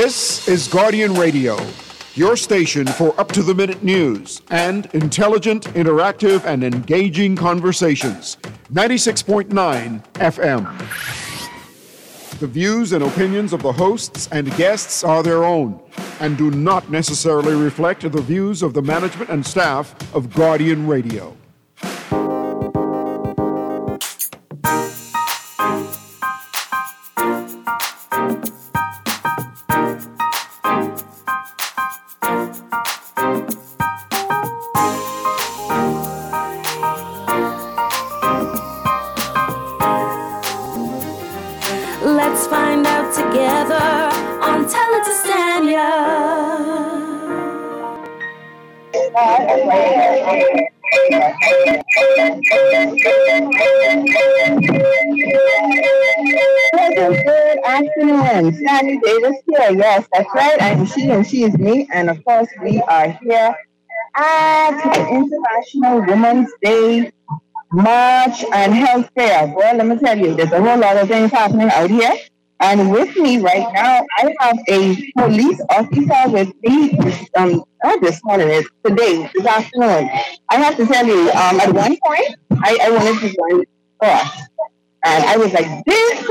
This is Guardian Radio, your station for up-to-the-minute news and intelligent, interactive, and engaging conversations. 96.9 FM. The views and opinions of the hosts and guests are their own and do not necessarily reflect the views of the management and staff of Guardian Radio. Let's find out together on Tell It to Stanya. Good afternoon. Sandy Davis here. Yes, that's right. I'm she and she is me. And of course, we are here at the International Women's Day March and Health Fair. Well, let me tell you, there's a whole lot of things happening out here. And with me right now, I have a police officer with me, not this morning, it's today, this afternoon. I have to tell you, at one point, I wanted to join the force. And I was like, this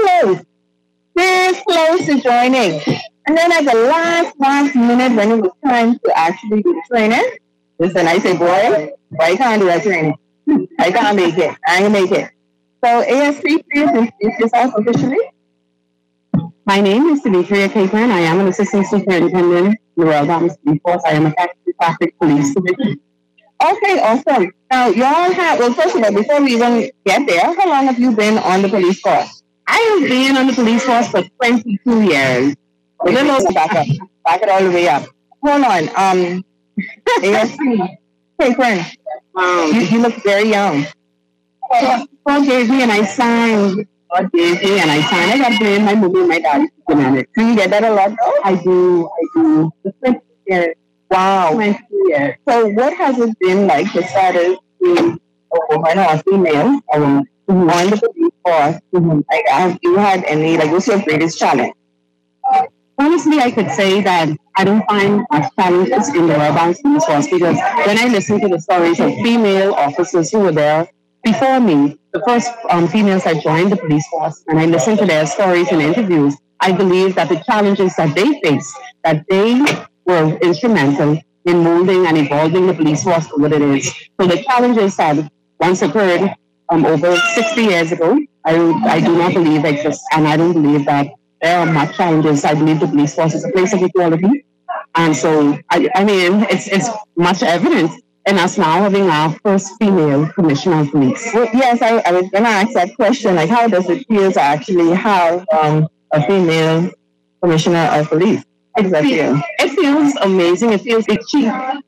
close to joining. And then at the last minute, when it was time to actually do the training, listen, I said, boy, I can't do that training. I can't make it. I ain't make it. So ASP, please introduce yourself officially. My name is Demetria Capron. I am an assistant superintendent in the Royal Bahamas Police Force. I am a traffic police division. Okay, awesome. Now, y'all have, well, first of all, before we even get there, how long have you been on the police force? I have been on the police force for 22 years. A little over, back it all the way up. Hold on. ASP Capron, you look very young. God gave me and I signed. God gave me and I signed. I got to blame my movie and my dad. Do you get that a lot though? I do. The 20 years. Wow. 20 years. So what has it been like to start as a woman or a female on the police force? Like, have you had any, like, what's your greatest challenge? Honestly, I could say that I don't find much challenges in the Royal Bahamas Police Force because when I listen to the stories of female officers who were there before me, the first females that joined the police force, and I listen to their stories and interviews, I believe that the challenges that they faced, that they were instrumental in molding and evolving the police force to what it is. So the challenges that once occurred over 60 years ago, I do not believe exist, and I don't believe that there are much challenges. I believe the police force is a place of equality. And so, I mean, it's much evident in us now having our first female commissioner of police. Well, yes, I was going to ask that question. Like, how does it feel to actually have a female commissioner of police? How does that feel? It feels amazing. It feels itchy.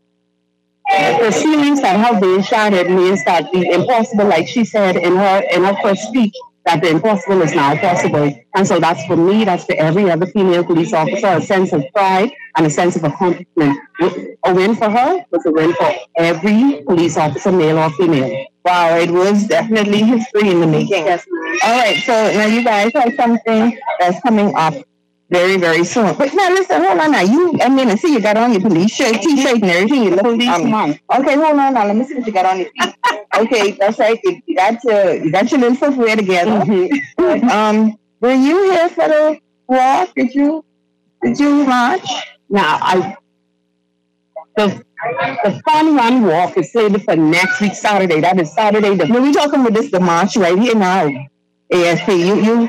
The feelings that have been shattered means that the impossible, like she said in her first speech, that the impossible is now possible. And so that's for me, that's for every other female police officer, a sense of pride and a sense of accomplishment. A win for her was a win for every police officer, male or female. Wow, it was definitely history in the making. Yes. All right, so now you guys have something that's coming up very, very soon. But now listen, hold on now. I see you got on your police shirt, t-shirt and everything. You look police month. Okay, hold on now. Let me see what you got on your feet. Okay, that's right. You got your little footwear together. Mm-hmm. Were you here for the walk? Did you march? Now, the fun run walk is slated for next week, Saturday. That is Saturday. We're talking about the march right here now. ASP, you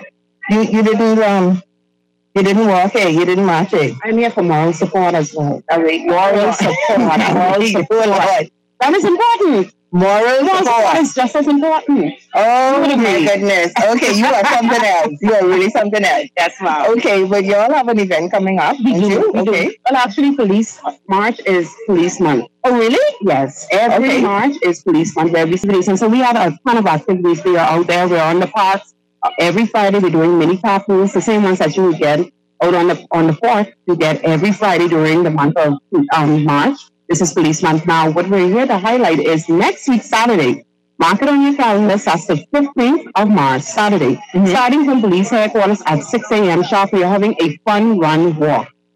didn't walk here. You didn't march here. I'm here for moral support as well. Moral support. That is important. Moral support is just as important. Oh my goodness. Okay, you are something else. You are really something else. Yes, ma'am. Okay, but you all have an event coming up, don't you? Okay. Well, actually, Police March is Police Month. Oh, really? Yes. Every March is Police Month. Every police. And so we have a ton of activities. We are out there. We're on the parks. Every Friday, we're doing mini cartoons, the same ones that you would get out on the 4th. You get every Friday during the month of March. This is Police Month. Now, what we're here to highlight is next week, Saturday. Mark it on your calendar. That's the 15th of March, Saturday. Mm-hmm. Starting from police headquarters at 6 a.m. sharp, we are having a fun run walk.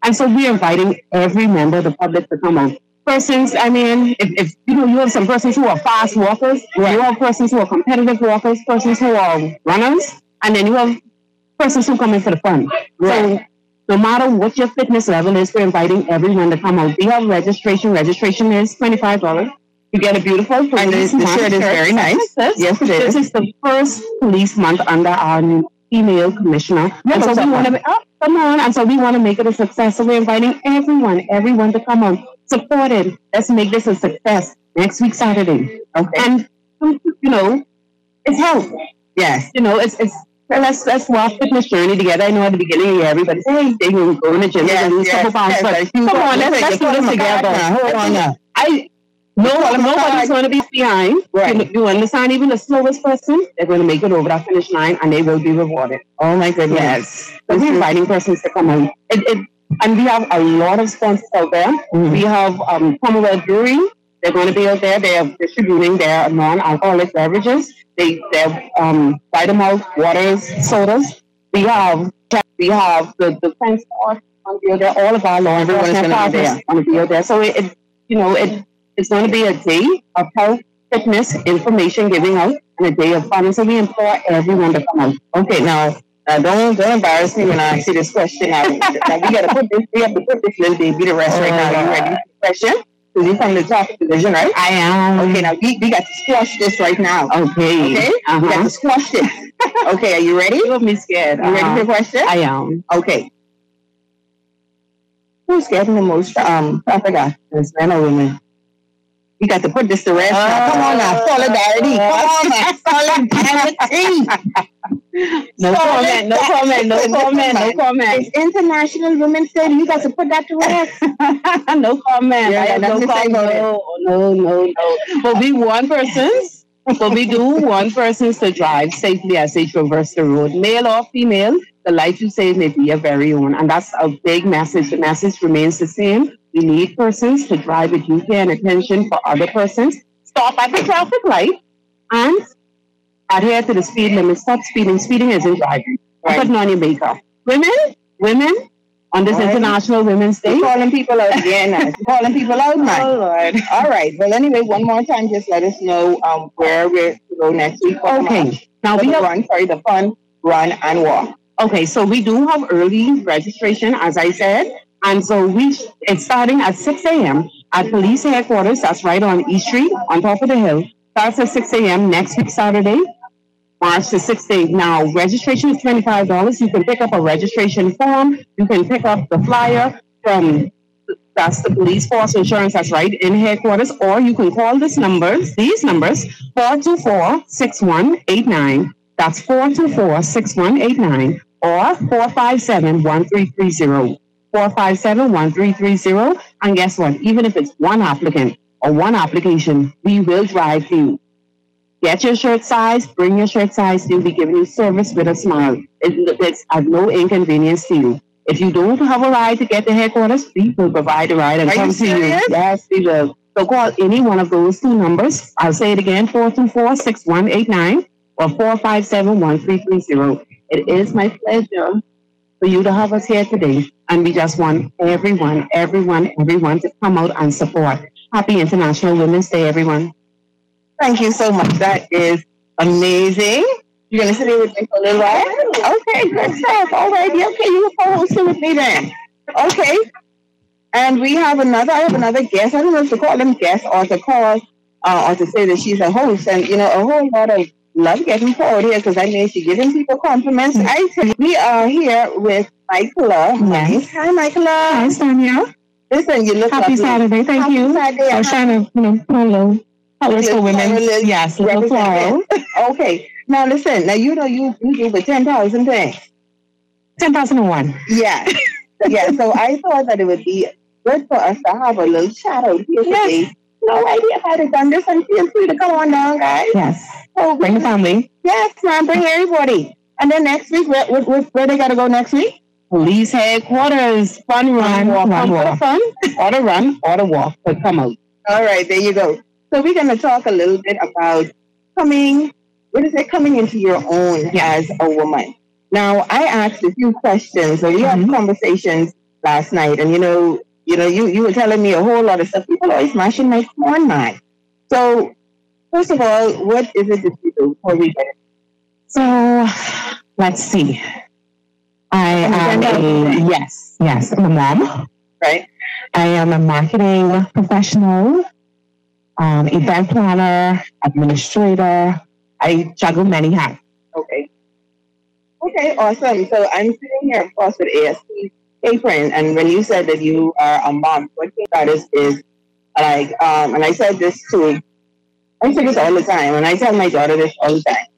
And so we're inviting every member of the public to come out. Persons, I mean, if you have some persons who are fast walkers, you have persons who are competitive walkers, persons who are runners, and then you have persons who come in for the fun. So no matter what your fitness level is, we're inviting everyone to come out. We have registration. Registration is $25. You get a beautiful police the shirt is very nice. Yes, it is. This is the first police month under our new female commissioner. And so we want to come on. And so we want to make it a success. So we're inviting everyone to come on. Support it. Let's make this a success. Next week, Saturday. Okay. And, it's health. Yes. Let's walk fitness journey together. I know at the beginning of the year, everybody says, hey, they will go in the gym and lose a couple pounds. But come on, let's do this together. Hold on now. Nobody's going to be behind. Right. You understand? Even the slowest person, they're going to make it over that finish line and they will be rewarded. Oh my goodness. Yes. So we're inviting persons to come out. And we have a lot of sponsors out there. Mm-hmm. We have Commonwealth Brewery. They're going to be out there. They are distributing their non-alcoholic beverages. They're Vitamalt, waters, sodas. We have the Defense Force on the there. All of our law enforcement partners on the there. So it's going to be a day of health, fitness, information giving out, and a day of fun. And so we implore everyone to come out. Okay, now don't embarrass me when I ask you this question. Now we have to put this little baby to rest right now. You ready for the question? Because you're from the traffic division, right? I am. Okay, now we got to squash this right now. Okay. Uh-huh. We got to squash this. Okay, are you ready? You have me scared. You ready for the question? I am. Okay. Who's getting the most traffic accidents, men or women? We got to put this to rest now. Come on now, solidarity. Come on now, solidarity. No comment. It's International Women's Day. You got to put that to rest. No comment. No. But we want persons. But we do want persons to drive safely as they traverse the road, male or female. The life you save may be your very own, and that's a big message. The message remains the same. We need persons to drive with due care and attention for other persons. Stop at the traffic light and adhere to the speed limit. Stop speeding. Speeding isn't driving. Right. Putting on your makeup. Women, on this International Women's Day. You're calling people out again. Calling people out, man. Oh, Lord. All right. Well, anyway, one more time, just let us know where we're to go next week. Okay. Now we have the fun, run, and walk. Okay, so we do have early registration, as I said. And so it's starting at 6 a.m. at police headquarters. That's right on East Street, on top of the hill. Starts at 6 a.m. next week, Saturday, March the 16th. Now, registration is $25. You can pick up a registration form. You can pick up the flyer from, that's the police force insurance, that's right, in headquarters. Or you can call these numbers, 424-6189. That's 424-6189 or 457-1330. 457-1330. And guess what? Even if it's one applicant or one application, we will drive you. Get your shirt size, bring your shirt size. We'll be giving you service with a smile. It's at no inconvenience to you. If you don't have a ride to get to headquarters, we will provide a ride and come to you. Yes, we will. So call any one of those two numbers. I'll say it again, 424-6189 or 457-1330. It is my pleasure for you to have us here today. And we just want everyone to come out and support. Happy International Women's Day, everyone. Thank you so much. That is amazing. You're going to sit here with me for a little while? Okay, good stuff. All right. Okay, you can co-host it with me then. Okay. And I have another guest. I don't know if to call them guest or to call or to say that she's a host. And, a whole lot of love getting forward here because I know she's giving people compliments. We are here with Michaela. Nice. Hi, Michaela. Hi, Sonia. Listen, you look Happy Saturday. Thank you. Saturday. I was trying to, colors for women. Yes, little floral. Okay. Now listen. Now you do the 10,000 things. 10,001. Yeah. Yeah. So I thought that it would be good for us to have a little chat out here today. No idea how to done this, and feel free to come on down, guys. Yes. So bring the family. Yes, man. Bring everybody. And then next week, where they gotta go next week? Police headquarters. Fun run, walk. Fun, or to run, or to walk. But come out. All right, there you go. So we're gonna talk a little bit about coming into your own as a woman. Now, I asked a few questions, and we had conversations last night, and you were telling me a whole lot of stuff. People always mashing my corn, man. So, first of all, what is it that you do before we get it? So, let's see. I am yes, I'm a mom. Right. I am a marketing professional, event planner, administrator. I juggle many hats. Okay. Okay, awesome. So I'm sitting here, of course, with ASP apron, and when you said that you are a mom, what you got is like, and I said this too. I say this all the time, and I tell my daughter this all the time.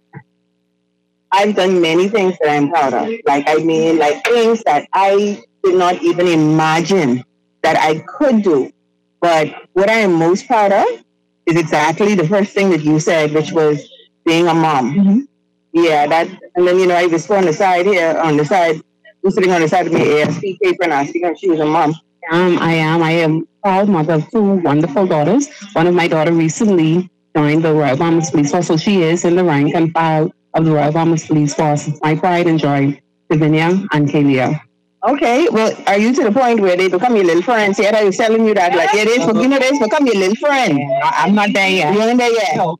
I've done many things that I'm proud of. Like things that I did not even imagine that I could do. But what I am most proud of is exactly the first thing that you said, which was being a mom. Mm-hmm. Yeah, and then, I was on the side here, who's sitting on the side of me, ASP paper, and asking if she was a mom. I am proud mother of two wonderful daughters. One of my daughters recently joined the Royal Bahamas Police Force, so she is in the rank and file of the Royal Bahamas Police Force. It's my pride and joy, Lavinia and Kalia. Okay, well, are you to the point where they become your little friends yet? I was telling you that, like, they become your little friend. I'm not there yet. You ain't there yet? No.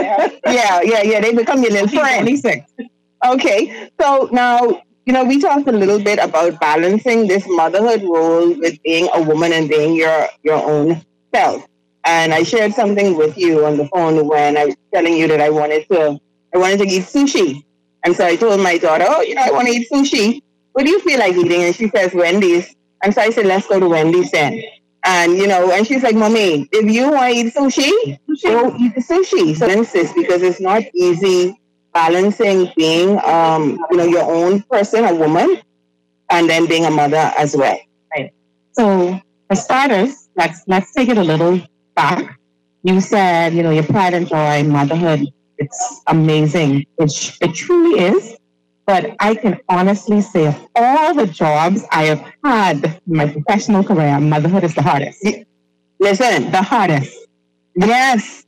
yeah, they become your little friend. 26. Okay, so now, we talked a little bit about balancing this motherhood role with being a woman and being your own self. And I shared something with you on the phone when I was telling you that I wanted to eat sushi. And so I told my daughter, I want to eat sushi. What do you feel like eating? And she says, Wendy's. And so I said, let's go to Wendy's then. And, and she's like, Mommy, if you want to eat sushi, go eat the sushi. So I insist, because it's not easy balancing being, your own person, a woman, and then being a mother as well. Right. So for starters, let's take it a little back. You said, your pride and joy, motherhood. It's amazing. It truly is. But I can honestly say of all the jobs I have had in my professional career, motherhood is the hardest. Listen, the hardest. Yes.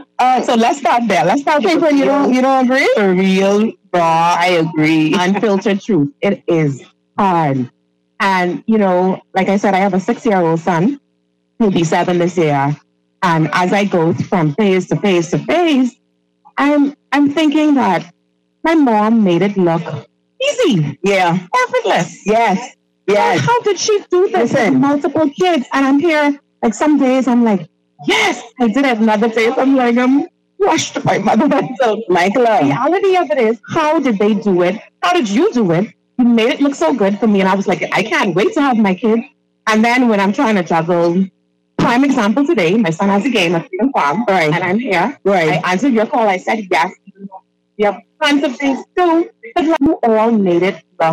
So let's start there. Let's start with you don't agree? The real, raw, I agree, unfiltered truth. It is hard. And, like I said, I have a 6-year-old son. He'll be 7 this year. And as I go from phase to phase to phase, I'm thinking that my mom made it look easy. Yeah. Effortless. Yes. Yes. How did she do this with multiple kids? And I'm here, like some days I'm like, yes, I did it. Another days I'm like, I'm crushed by motherhood. So, Michael, the reality of it is, how did they do it? How did you do it? You made it look so good for me. And I was like, I can't wait to have my kids. And then when I'm trying to juggle, prime example today, my son has a game at Freedom Farm. Right. And I'm here. Right. I answered your call. I said yes. You have tons of things too. But you all made it look.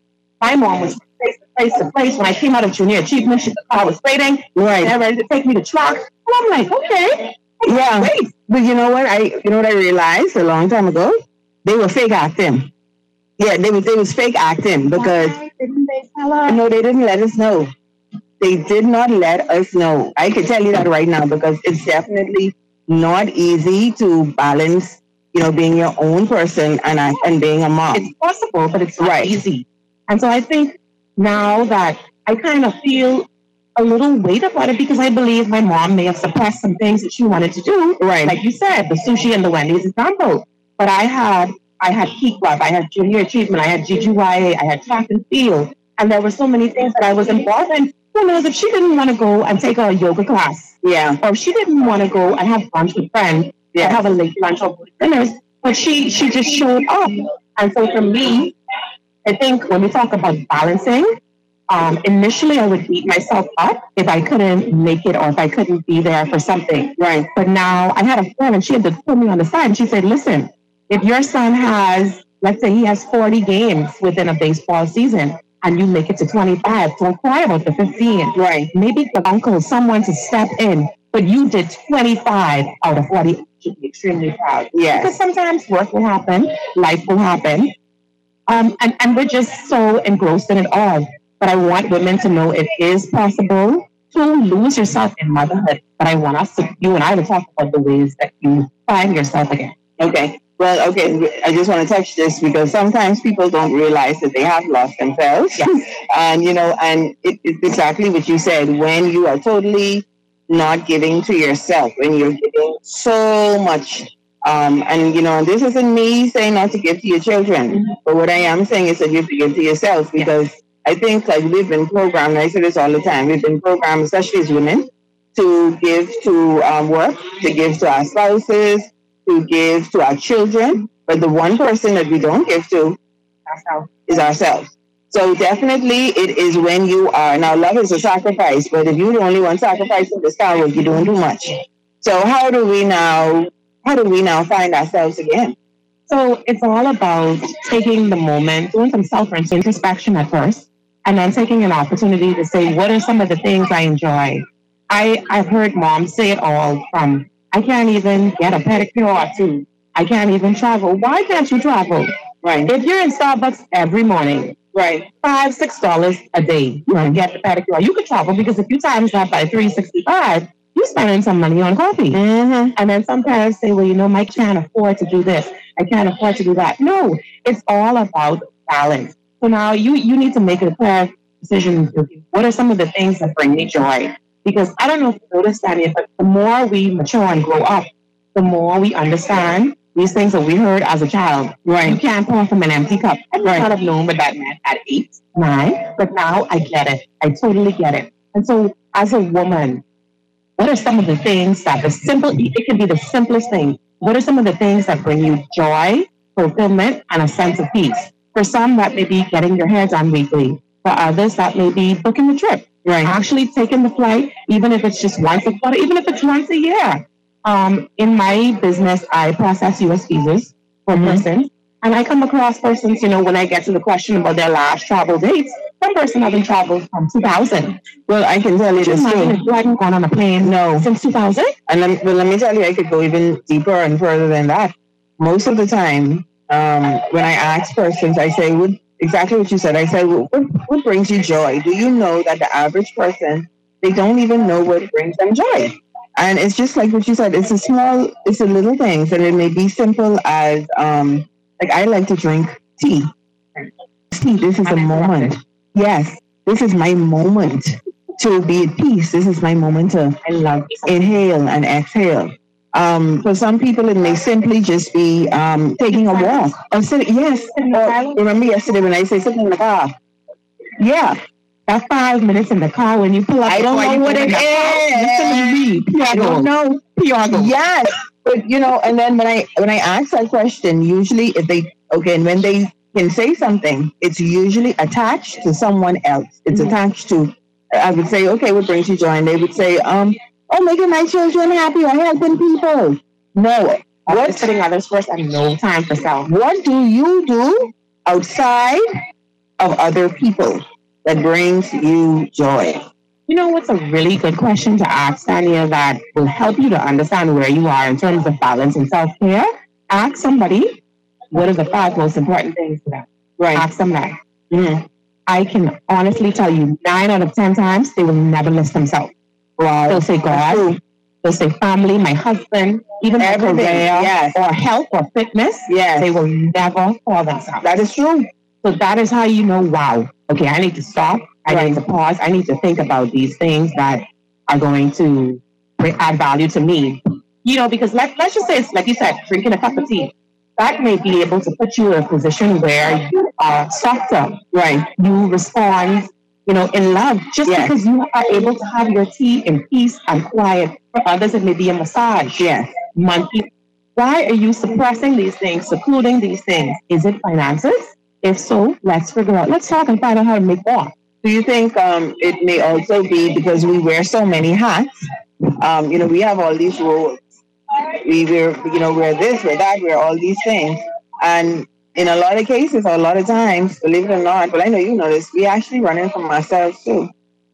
My mom was place to place. When I came out of junior achievement, the car was waiting. Right. They're ready to take me to track. And I'm like, okay. Yeah. Great. But you know what I realized a long time ago? They were fake acting. Yeah, they was fake acting because didn't they tell us? No, they didn't let us know. They did not let us know. I can tell you that right now because it's definitely not easy to balance, being your own person and being a mom. It's possible, but it's not easy. And so I think now that I kind of feel a little weight about it because I believe my mom may have suppressed some things that she wanted to do. Right. Like you said, the sushi and the Wendy's example. But I had Key Club, I had junior achievement, I had GGYA, I had track and field. And there were so many things that I was involved in. Who knows if she didn't want to go and take a yoga class. Yeah. Or if she didn't want to go and have lunch with friends, or have a late lunch or dinners, but she just showed up. And so for me, I think when we talk about balancing, initially I would beat myself up if I couldn't make it or if I couldn't be there for something. Right. But now I had a friend and she had to put me on the side and she said, listen, if your son has, let's say he has 40 games within a baseball season and you make it to 25, don't cry about the 15. Right. Maybe the uncle, someone to step in, but you did 25 out of 40. You should be extremely proud. Yeah. Because sometimes work will happen, life will happen. And we're just so engrossed in it all. But I want women to know it is possible to lose yourself in motherhood. But I want you and I to talk about the ways that you find yourself again. Okay. Well, okay, I just want to touch this because sometimes people don't realize that they have lost themselves. Yes. And, and it's exactly what you said. When you are totally not giving to yourself, when you're giving so much, and this isn't me saying not to give to your children, but what I am saying is that you have to give to yourself because I think like we've been programmed, and I say this all the time, we've been programmed, especially as women, to give to work, to give to our spouses, to give to our children, but the one person that we don't give to is ourselves. So definitely it is when you are, now love is a sacrifice, but if you're the only one sacrificing the Star Wars, you don't do much. So how do we now find ourselves again? So it's all about taking the moment, doing some self-introspection at first, and then taking an opportunity to say, what are some of the things I enjoy? I've heard moms say it all from, I can't even get a pedicure or two. I can't even travel. Why can't you travel? Right. If you're in Starbucks every morning, right, $5-6 a day, you can get the pedicure. You could travel because if you times that by 365, you're spending some money on coffee. Mm-hmm. And then some parents say, well, I can't afford to do this. I can't afford to do that. No, it's all about balance. So now you need to make a clear decision. What are some of the things that bring me joy? Because I don't know if you noticed, Tanya, but the more we mature and grow up, the more we understand these things that we heard as a child. Right. You can't pour from an empty cup. I might not have known what that meant at 8, 9, but now I get it. I totally get it. And so as a woman, what are some of the things that it can be the simplest thing. What are some of the things that bring you joy, fulfillment, and a sense of peace? For some, that may be getting your hair done weekly. For others, that may be booking the trip. Right. Actually taking the flight, even if it's just once a quarter, even if it's once a year. In my business, I process U.S. visas for persons. And I come across persons, when I get to the question about their last travel dates, one person hasn't traveled from 2000. Well, I can tell you this too. You hadn't gone on a plane since 2000? And let me tell you, I could go even deeper and further than that. Most of the time, when I ask persons, I say, exactly what you said. I say, what brings you joy? Do you know that the average person, they don't even know what brings them joy? And it's just like what you said, it's the little things. And it may be simple as, like I like to drink tea. This is a moment. Yes, this is my moment to be at peace. This is my moment to inhale and exhale. For some people, it may simply just be taking a walk. Or remember yesterday when I say sitting in the car? Yeah. That 5 minutes in the car when you pull up. I don't know what it is. I don't know. Yes. But, and then when I ask that question, usually and when they can say something, it's usually attached to someone else. It's attached to, I would say, okay, what brings you joy? And they would say, making my children happy or helping people. No. What's putting others first and no time for self? What do you do outside of other people that brings you joy? What's a really good question to ask, Tanya, that will help you to understand where you are in terms of balance and self-care? Ask somebody, what are the 5 most important things to them? Right. Ask them that. Mm-hmm. I can honestly tell you 9 out of 10 times, they will never list themselves. Wow. They'll say God, they'll say family, my husband, even my career, or health or fitness. Yes. They will never call themselves. That is true. So that is how you know, wow, okay, I need to stop. I need to pause. I need to think about these things that are going to add value to me. Because let's just say it's like you said, drinking a cup of tea. That may be able to put you in a position where you are softer. Right. You respond, in love just because you are able to have your tea in peace and quiet. For others, it may be a massage. Yes. Monkey. Why are you suppressing these things, secluding these things? Is it finances? If so, let's figure out. Let's talk and find out how to make more. Do you think it may also be because we wear so many hats? We have all these roles. We're this, we're that, we're all these things. And in a lot of cases, or a lot of times, believe it or not, but I know you know this, we actually running from ourselves too.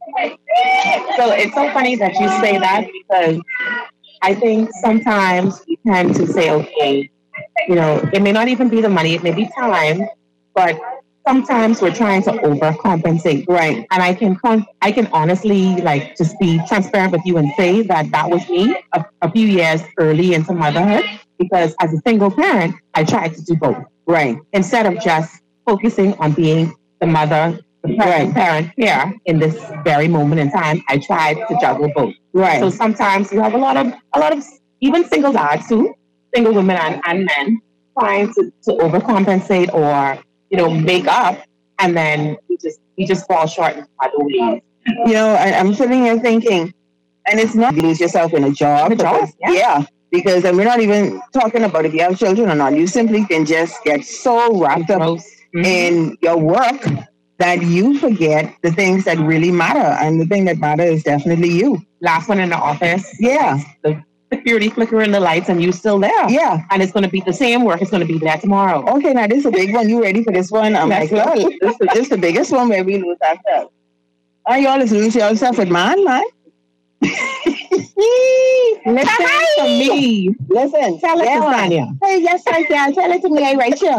So it's so funny that you say that because I think sometimes we tend to say, okay, it may not even be the money, it may be time, but sometimes we're trying to overcompensate. Right. And I can honestly like just be transparent with you and say that that was me a few years early into motherhood, because as a single parent, I tried to do both. Right. Instead of just focusing on being the mother, the present parent here in this very moment in time, I tried to juggle both. Right. So sometimes you have a lot of even single dads too, single women and men trying to overcompensate or make up, and then we just fall short in other ways. I'm sitting here thinking, and it's not lose yourself in a job. Because and we're not even talking about if you have children or not. You simply can just get so wrapped up in your work that you forget the things that really matter. And the thing that matters is definitely you. Last one in the office. Yeah. The security flickering the lights and you still there. Yeah. And it's going to be the same work. It's going to be there tomorrow. Okay, now this is a big one. You ready for this one? I'm like, well, this is the biggest one where we lose ourselves. You always lose yourself with man. Listen to me. Listen. Tell it to Tanya. Hey, yes, I can. Tell it to me right here.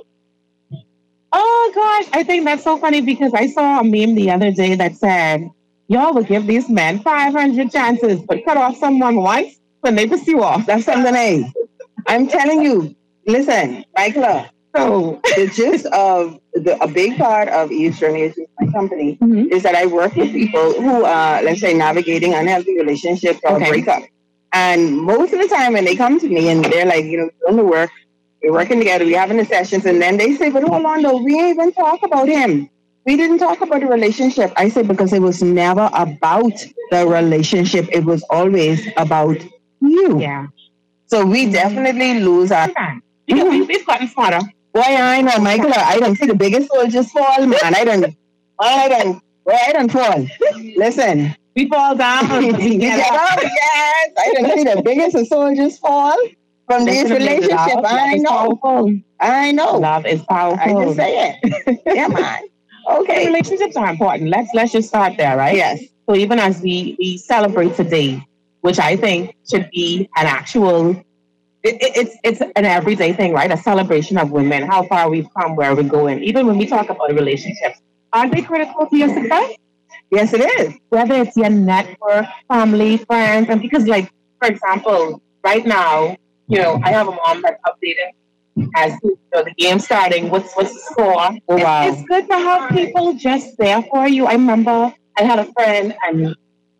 Oh, gosh. I think that's so funny because I saw a meme the other day that said, y'all will give these men 500 chances, but cut off someone once when they piss you off. That's something I'm telling you. Listen, Michaela. So the gist of a big part of Eve's Journey, which is my company, is that I work with people who are, let's say, navigating unhealthy relationships or breakup. And most of the time when they come to me and they're like, doing the work, we're working together, we're having the sessions, and then they say, but hold on though, we didn't even talk about him. We didn't talk about the relationship. I say, because it was never about the relationship. It was always about you. Yeah. So we definitely lose our time. We've gotten smarter. Boy, I know, Michael. I don't see the biggest soldiers fall, man. I don't fall. Listen. We fall down. Yes, I don't see the biggest of soldiers fall from this relationship. I know. Love is powerful. I just say it. Yeah, man. Okay. Relationships are important. Let's just start there, right? Yes. So even as we celebrate today, which I think should be an actual, it's an everyday thing, right? A celebration of women, how far we've come, where we're going. Even when we talk about relationships, aren't they critical to your success? Yes, it is. Whether it's your network, family, friends, and because, like, for example, right now, I have a mom that's updating as the game starting. What's the score? Oh, wow. It's good to have people just there for you. I remember I had a friend, and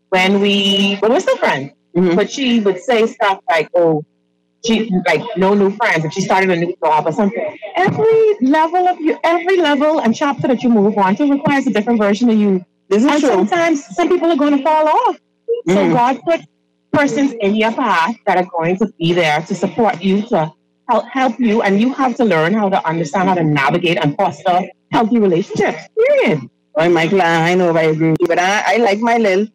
we're still friends, but she would say stuff like, "Oh, she no new friends," if she started a new job or something. Every level and chapter that you move on to requires a different version of you. This is true. Sometimes some people are going to fall off. So God put persons in your path that are going to be there to support you, to help you, and you have to learn how to understand how to navigate and foster healthy relationships. Period. Well, Michael, I know if I agree with you, but I like my little.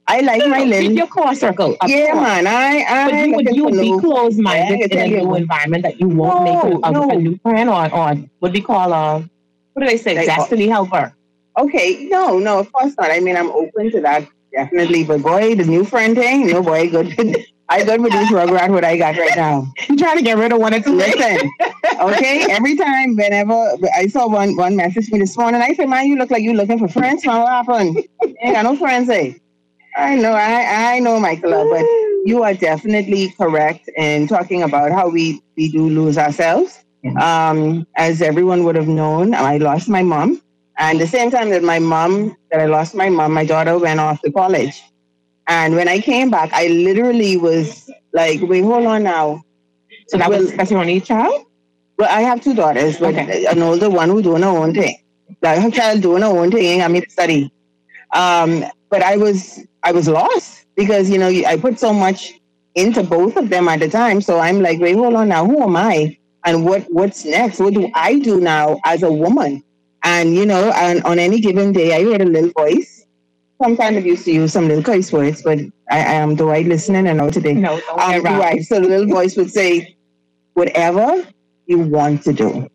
Keep your core circle. Yeah, man. Would you be closed-minded in a new environment that you won't make a new friend or what we call what do they say? Destiny helper. Okay, no, of course not. I mean, I'm open to that, definitely. But boy, the new friend thing, no boy, good. I good with this rugrat what I got right now. I'm trying to get rid of one or two. Listen, okay, every time, whenever I saw one message me this morning, I said, man, you look like you looking for friends. Man, what happened? Ain't got no friends, eh? I know, Michaela, but you are definitely correct in talking about how we do lose ourselves. As everyone would have known, I lost my mom. And the same time that I lost my mom, my daughter went off to college. And when I came back, I literally was like, wait, hold on now. So that's your only child? Well, I have two daughters, but an older one who's doing her own thing. Like her child doing her own thing, I mean to study. But I was lost because, I put so much into both of them at the time. So I'm like, wait, hold on now, who am I? And what's next? What do I do now as a woman? And, and on any given day, I heard a little voice. Sometimes I used to use some little curse words, but I am the right listening and know today. No, don't So the little voice would say, whatever you want to do.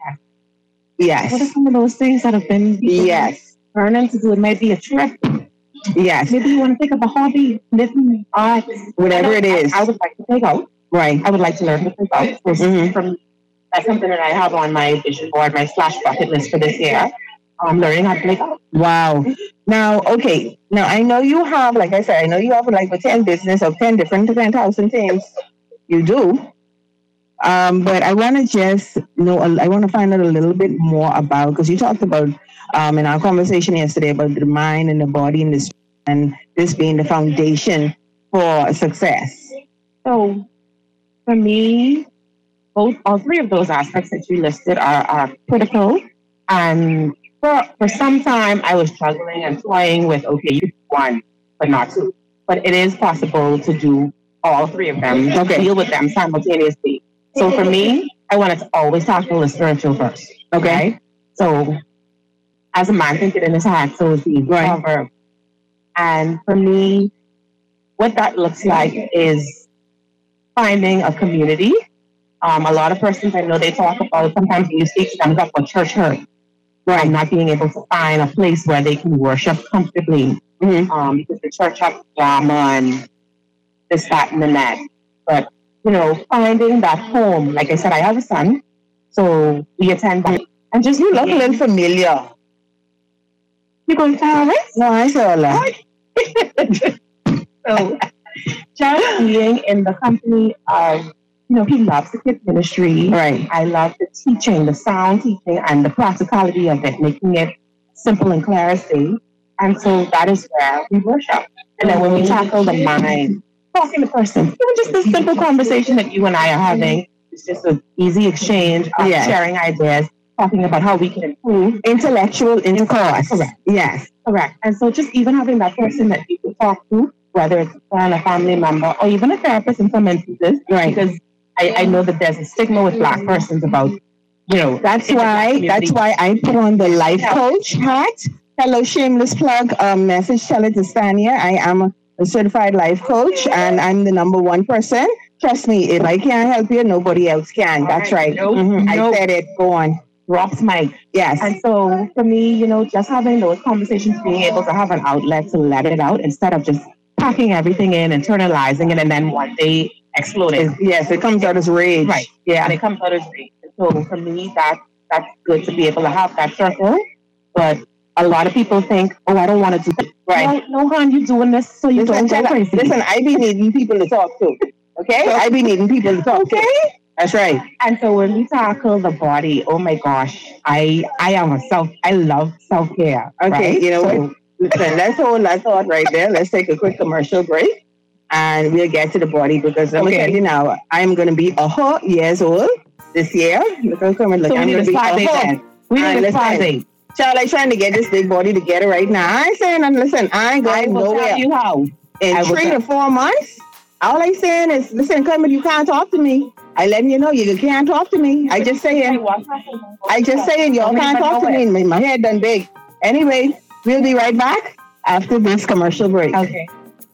Yes. What are some of those things that have been learning to do? It might be a trip. Yes. Maybe you want to pick up a hobby, knitting, art. Whatever it is. I would like to take out. Right. I would like to learn to take out. That's something that I have on my vision board, my / bucket list for this year. learning how to play golf. Wow. Now, okay. Now, I know you have, like I said, I know you have like a 10 business of 10 different housing things. You do. But I want to just know, I want to find out a little bit more about, because you talked about in our conversation yesterday about the mind and the body and this being the foundation for success. So for me, all three of those aspects that you listed are critical. And for some time, I was struggling and toying with, okay, you do one, but not two. But it is possible to do all three of them, deal with them simultaneously. So for me, I wanted to always tackle the spiritual first. Okay? So as a man thinking in his heart, so is the proverb. And for me, what that looks like is finding a community. A lot of persons I know, they talk about, sometimes you speak to them about church hurt. Right. Not being able to find a place where they can worship comfortably. Because the church has drama and this, that, and the that. But, finding that home, like I said, I have a son, so we attend back. And just you look a little familiar. You going to tell us? No, I saw that. So, just being in the company of, he loves the kids ministry. Right. I love the teaching, the sound teaching, and the practicality of it, making it simple and clear as day. And so that is where we worship. And then when we tackle the mind, talking to person, even just this simple conversation that you and I are having, it's just an easy exchange of sharing ideas, talking about how we can improve. Intellectual intercourse. Correct. Yes. Correct. And so just even having that person that you can talk to, whether it's a friend, a family member, or even a therapist in some instances, because I know that there's a stigma with Black persons about, that's why I put on the life coach hat. Hello, shameless plug. Message, tell it to Stania. I am a certified life coach, and I'm the number one person. Trust me, if I can't help you, nobody else can. That's right. I said it. Go on. Drops mic. Yes. And so for me, just having those conversations, being able to have an outlet to let it out instead of just packing everything in, internalizing it, and then one day exploding. Yes, it comes out as rage. Right. Yeah, and it comes out as rage. So for me, that's good to be able to have that circle. But a lot of people think, I don't want to do it. Right. No, hon, you're doing this so you don't go crazy. Listen, I be needing people to talk to. Okay? So, I be needing people to talk to. That's right. And so when we tackle the body, oh my gosh, I love self-care. Okay, right? You know what? Listen, let's hold that thought right there. Let's take a quick commercial break. And we'll get to the body because let me tell you now, I'm going to be 100 years old this year. Look, I'm going to be 100. We need a party. Child, I'm trying to get this big body together right now. I ain't saying, listen, I ain't going nowhere. Tell you how. In 3 to 4 months, all I'm saying is, listen, Clement, you can't talk to me. I letting you know you can't talk to me. I just saying, y'all can't talk to me. My head done big. Anyway, we'll be right back after this commercial break. Okay.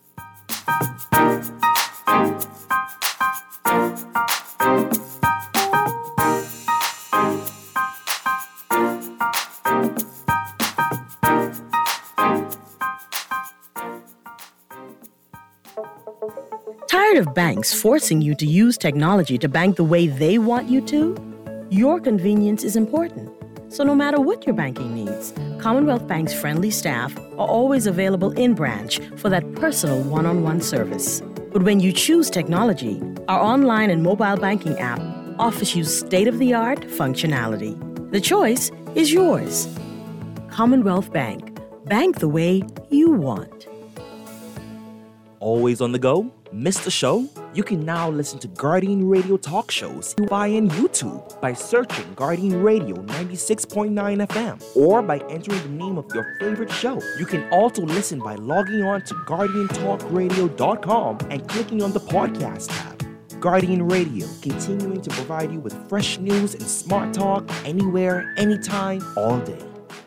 Tired of banks forcing you to use technology to bank the way they want you to? Your convenience is important. So no matter what your banking needs, Commonwealth Bank's friendly staff are always available in branch for that personal one-on-one service. But when you choose technology, our online and mobile banking app offers you state-of-the-art functionality. The choice is yours. Commonwealth Bank. Bank the way you want. Always on the go? Missed a show? You can now listen to Guardian Radio talk shows via YouTube by searching Guardian Radio 96.9 FM or by entering the name of your favorite show. You can also listen by logging on to GuardianTalkRadio.com and clicking on the podcast tab. Guardian Radio, continuing to provide you with fresh news and smart talk anywhere, anytime, all day.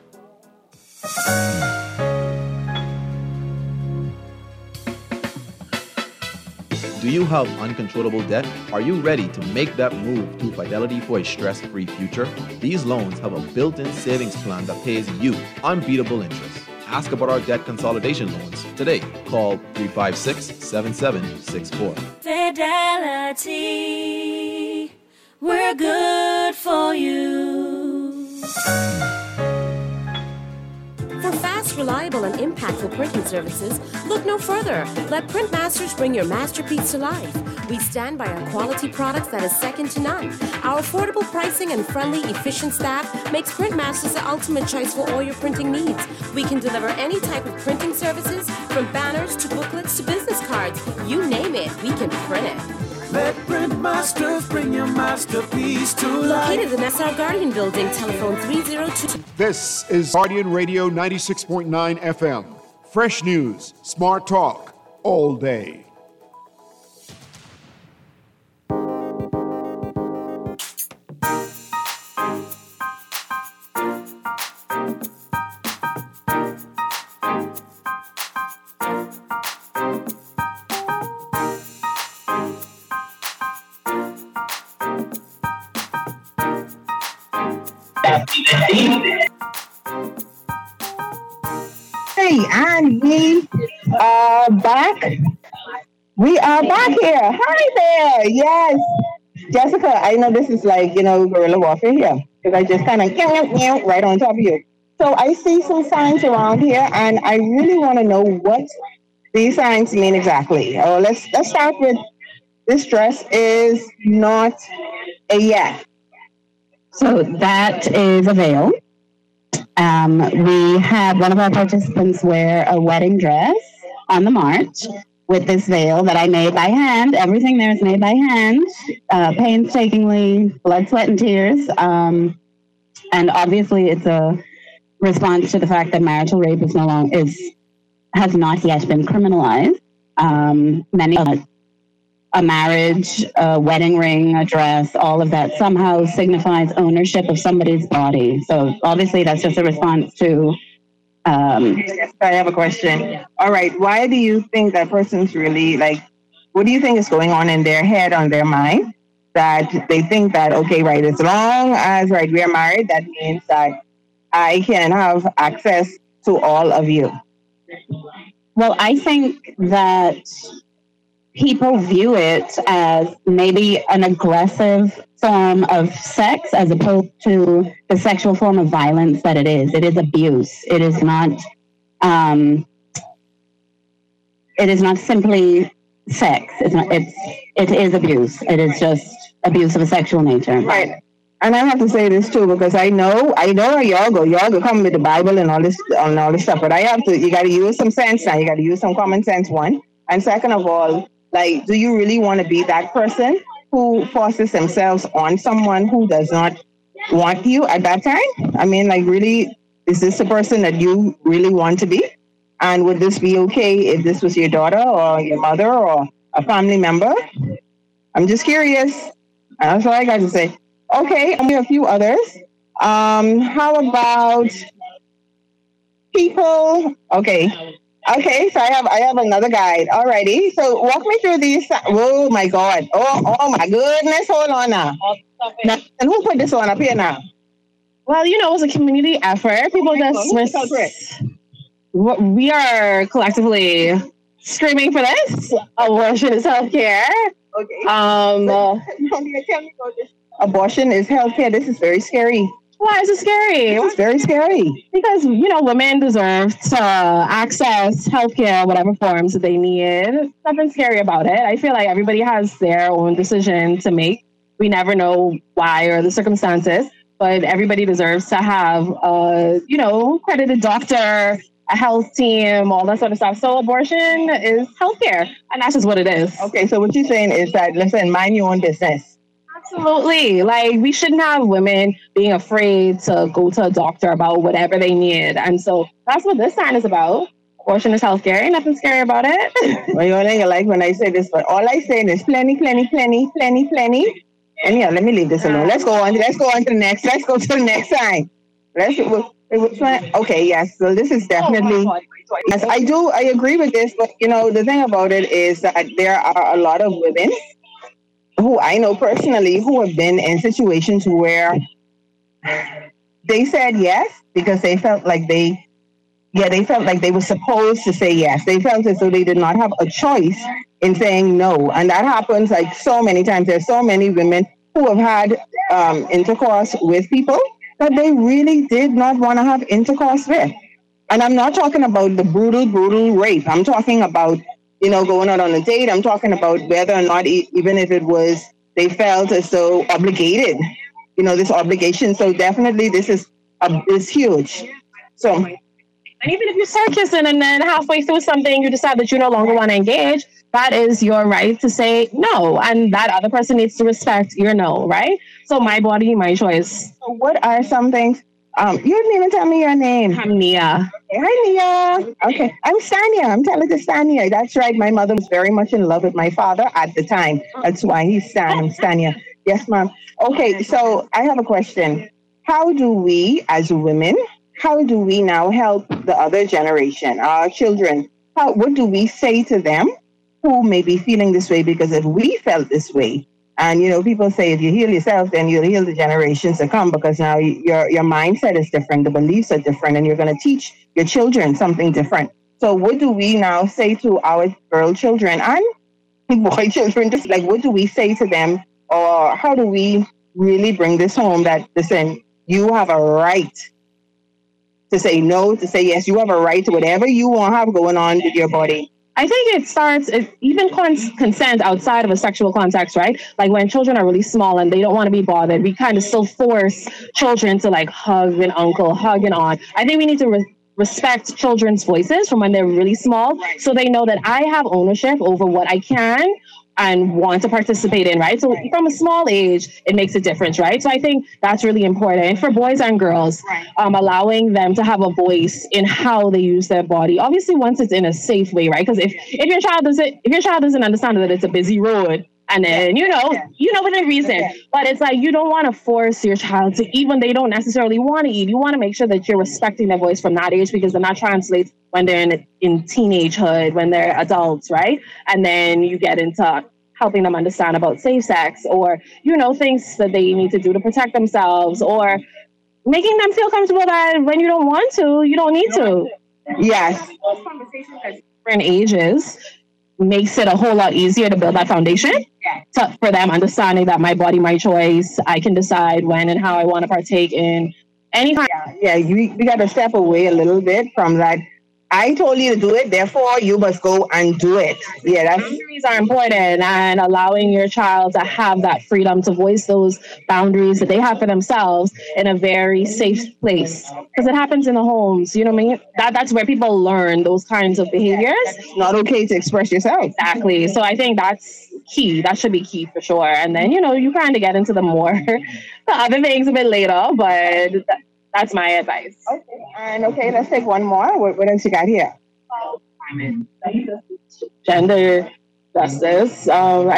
Do you have uncontrollable debt? Are you ready to make that move to Fidelity for a stress-free future? These loans have a built-in savings plan that pays you unbeatable interest. Ask about our debt consolidation loans today. Call 356-7764. Fidelity, we're good for you. fast, reliable, and impactful printing services, look no further. Let Printmasters bring your masterpiece to life. We stand by our quality products that is second to none. Our affordable pricing and friendly, efficient staff makes Printmasters the ultimate choice for all your printing needs. We can deliver any type of printing services, from banners to booklets to business cards. You name it, we can print it. Let Printmasters bring your masterpiece to life. Located in SR Guardian Building, telephone 302. This is Guardian Radio 96.9 FM. Fresh news, smart talk, all day. Hey, and we are back. We are back here. Hi there. Yes. Jessica, I know this is like, guerrilla warfare here, because I just kind of right on top of you. So I see some signs around here, and I really want to know what these signs mean exactly. Let's start with, this dress is not a yes. So that is a veil. We had one of our participants wear a wedding dress on the march with this veil that I made by hand. Everything there is made by hand, painstakingly, blood, sweat, and tears. And obviously, it's a response to the fact that marital rape has not yet been criminalized. A marriage, a wedding ring, a dress, all of that somehow signifies ownership of somebody's body. So obviously that's just a response to... I have a question. All right, why do you think that person's really, what do you think is going on in their head, on their mind, that they think that, okay, right, as long as, right, we are married, that means that I can have access to all of you? Well, I think that people view it as maybe an aggressive form of sex as opposed to the sexual form of violence that it is. It is abuse. It is not simply sex. It is abuse. It is just abuse of a sexual nature. Right. And I have to say this too, because I know y'all go come with the Bible and all this stuff, but you got to use some sense now. You got to use some common sense, one. And second of all, do you really want to be that person who forces themselves on someone who does not want you at that time? I mean, really, is this the person that you really want to be? And would this be okay if this was your daughter or your mother or a family member? I'm just curious. That's all I got to say. Okay, and we have a few others. How about people? Okay, so I have another guide. Alrighty. So walk me through these. Oh my God. Oh my goodness. Hold on now. And who put this one up here now? Well, it was a community effort. People we are collectively screaming for this. Abortion is healthcare. Okay. Tell me about this. Abortion is healthcare. This is very scary. Why is it scary? It's very scary. Because, women deserve to access healthcare, whatever forms that they need. Nothing scary about it. I feel like everybody has their own decision to make. We never know why or the circumstances, but everybody deserves to have a, accredited doctor, a health team, all that sort of stuff. So abortion is healthcare, and that's just what it is. Okay, so what you're saying is that, listen, mind your own business. Absolutely. We shouldn't have women being afraid to go to a doctor about whatever they need. And so that's what this sign is about. Abortion is healthcare. Ain't nothing scary about it. Well, you don't like when I say this, but all I say is plenty. And yeah, let me leave this alone. Let's go on to the next. Let's go to the next sign. Okay, yes. So this is definitely, yes, I agree with this, but the thing about it is that there are a lot of women who I know personally who have been in situations where they said yes because they felt like they were supposed to say yes. They felt as though they did not have a choice in saying no. And that happens so many times. There's so many women who have had intercourse with people that they really did not want to have intercourse with. And I'm not talking about the brutal rape. I'm talking about, going out on a date. I'm talking about whether or not, even if it was, they felt as though obligated, this obligation. So definitely this is huge. So, and even if you start kissing and then halfway through something, you decide that you no longer want to engage, that is your right to say no. And that other person needs to respect your no, right? So my body, my choice. So what are some things? You didn't even tell me your name. I'm Nia. Hi, Nia. Okay. I'm Stania. I'm telling you, Stania. That's right. My mother was very much in love with my father at the time. That's why he's Stan. I'm Stania. Yes, ma'am. Okay. So I have a question. How do we, as women, now help the other generation, our children? What do we say to them who may be feeling this way? Because if we felt this way, and, people say if you heal yourself, then you'll heal the generations to come, because now your mindset is different, the beliefs are different, and you're going to teach your children something different. So what do we now say to our girl children and boy children? Just like, what do we say to them, or how do we really bring this home that, listen, you have a right to say no, to say yes. You have a right to whatever you want to have going on with your body. I think it starts, even consent outside of a sexual context, right? Like when children are really small and they don't want to be bothered, we kind of still force children to like hug an uncle, hug an aunt. I think we need to respect children's voices from when they're really small, so they know that I have ownership over what I can and want to participate in, right? So from a small age, it makes a difference, right? So I think that's really important for boys and girls, allowing them to have a voice in how they use their body. Obviously, once it's in a safe way, right? Because if your child doesn't understand that it's a busy road, and then, within reason, but it's like, you don't want to force your child to eat when they don't necessarily want to eat. You want to make sure that you're respecting their voice from that age, because then that translates when they're in teenagehood, when they're adults, right? And then you get into helping them understand about safe sex, or, things that they need to do to protect themselves, or making them feel comfortable that when you don't want to, you don't need to. Yes. Those conversations at different ages makes it a whole lot easier to build that foundation for them understanding that my body, my choice, I can decide when and how I want to partake in any kind. Yeah, we got to step away a little bit from that. I told you to do it, therefore you must go and do it. Yeah, boundaries are important, and allowing your child to have that freedom to voice those boundaries that they have for themselves in a very safe place. Because it happens in the homes, you know what I mean? That's where people learn those kinds of behaviors. It's not okay to express yourself. Exactly. So I think that's key. That should be key for sure. And then, you kind of get into the other things a bit later, but that's my advice. Okay, let's take one more. What else you got here? Gender justice. So